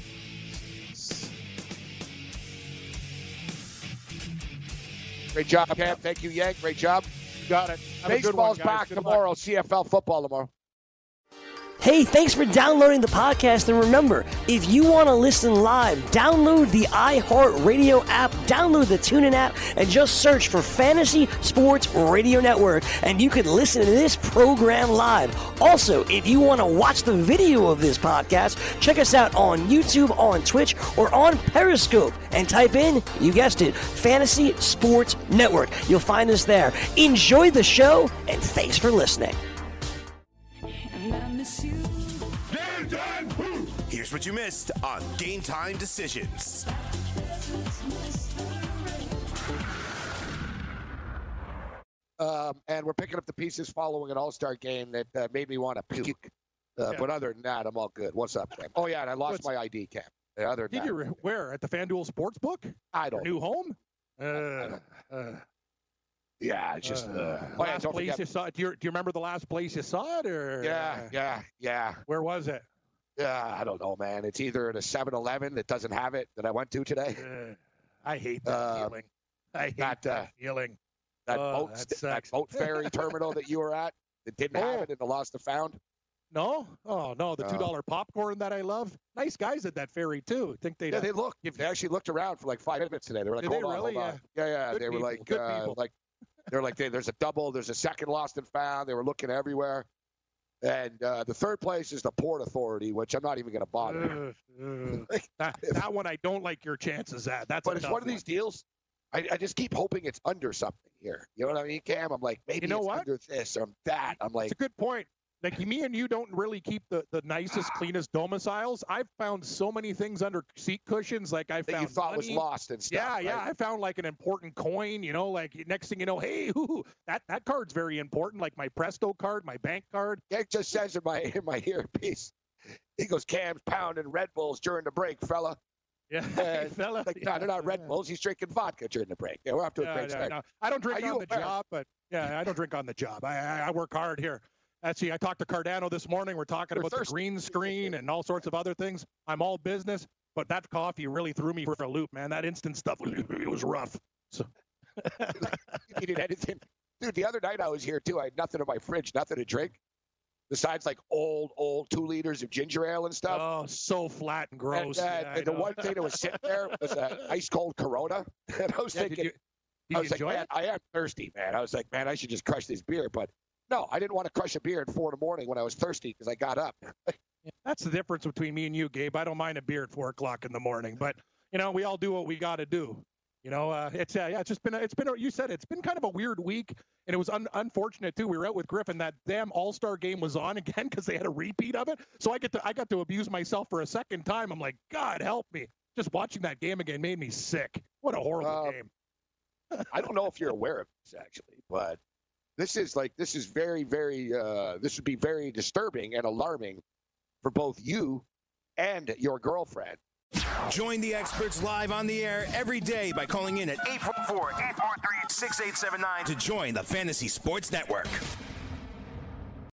Great job, Cam. Thank you, Yank. Great job. You got it. Have a good one, Baseball's guys. back Good tomorrow. luck. CFL football tomorrow. Hey, thanks for downloading the podcast. And remember, if you want to listen live, download the iHeartRadio app, download the TuneIn app, and just search for Fantasy Sports Radio Network, and you can listen to this program live. Also, if you want to watch the video of this podcast, check us out on YouTube, on Twitch, or on Periscope, and type in, you guessed it, Fantasy Sports Network. You'll find us there. Enjoy the show, and thanks for listening. Here's what you missed on Game Time Decisions. And we're picking up the pieces following an all-star game that made me want to puke. But other than that, I'm all good. What's up, Cam? Oh, yeah, and I lost my ID, Cam. Other than Did you where? At the FanDuel Sportsbook? I don't New home? Yeah, it's just last place you saw it. Do you remember the last place you saw it, or? Yeah. Where was it? I don't know, man. It's either at a 7-Eleven that doesn't have it that I went to today. I hate that feeling. I hate that feeling. That boat ferry terminal that you were at that didn't have it and the lost and found. No? Oh, no. The $2 popcorn that I love. Nice guys at that ferry, too. They actually looked around for like 5 minutes today. They were like, hold on. Yeah. Good they were people. There's a double, there's a second lost and found. They were looking everywhere. And the third place is the Port Authority, which I'm not even going to bother. That one I don't like your chances at. But it's one of these deals. I just keep hoping it's under something here. You know what I mean, Cam? I'm like, maybe it's under this or that. I'm like, it's a good point. Like, me and you don't really keep the nicest, cleanest domiciles. I've found so many things under seat cushions. Like, I found you thought money. was lost and stuff. Yeah. I found like an important coin. Like next thing you know, hey, that card's very important. Like my Presto card, my bank card. It just says in my earpiece. He goes, Cam's pounding Red Bulls during the break, fella. Yeah, fella. Like, no, they're not Red Bulls. He's drinking vodka during the break. Yeah, we're off to a great start. No. I don't drink on the job, but I don't drink on the job. I work hard here. Actually, I talked to Cardano this morning. We're talking about the green screen and all sorts of other things. I'm all business, but that coffee really threw me for a loop, man. That instant stuff was rough. So you needed anything, dude. The other night I was here too. I had nothing in my fridge, nothing to drink, besides like old 2 liters of ginger ale and stuff. Oh, so flat and gross. And the one thing that was sitting there was an ice cold Corona, and I was thinking, man, I am thirsty, man. I was like, man, I should just crush this beer, but. No, I didn't want to crush a beer at 4 a.m. when I was thirsty because I got up. That's the difference between me and you, Gabe. I don't mind a beer at 4 o'clock in the morning, but we all do what we got to do. It's just been you said it's been kind of a weird week, and it was unfortunate too. We were out with Griffin. That damn All-Star game was on again because they had a repeat of it. So I got to abuse myself for a second time. I'm like, God help me! Just watching that game again made me sick. What a horrible game. I don't know if you're aware of this actually, but. This is very, very, this would be very disturbing and alarming for both you and your girlfriend. Join the experts live on the air every day by calling in at 844-843-6879 to join the Fantasy Sports Network.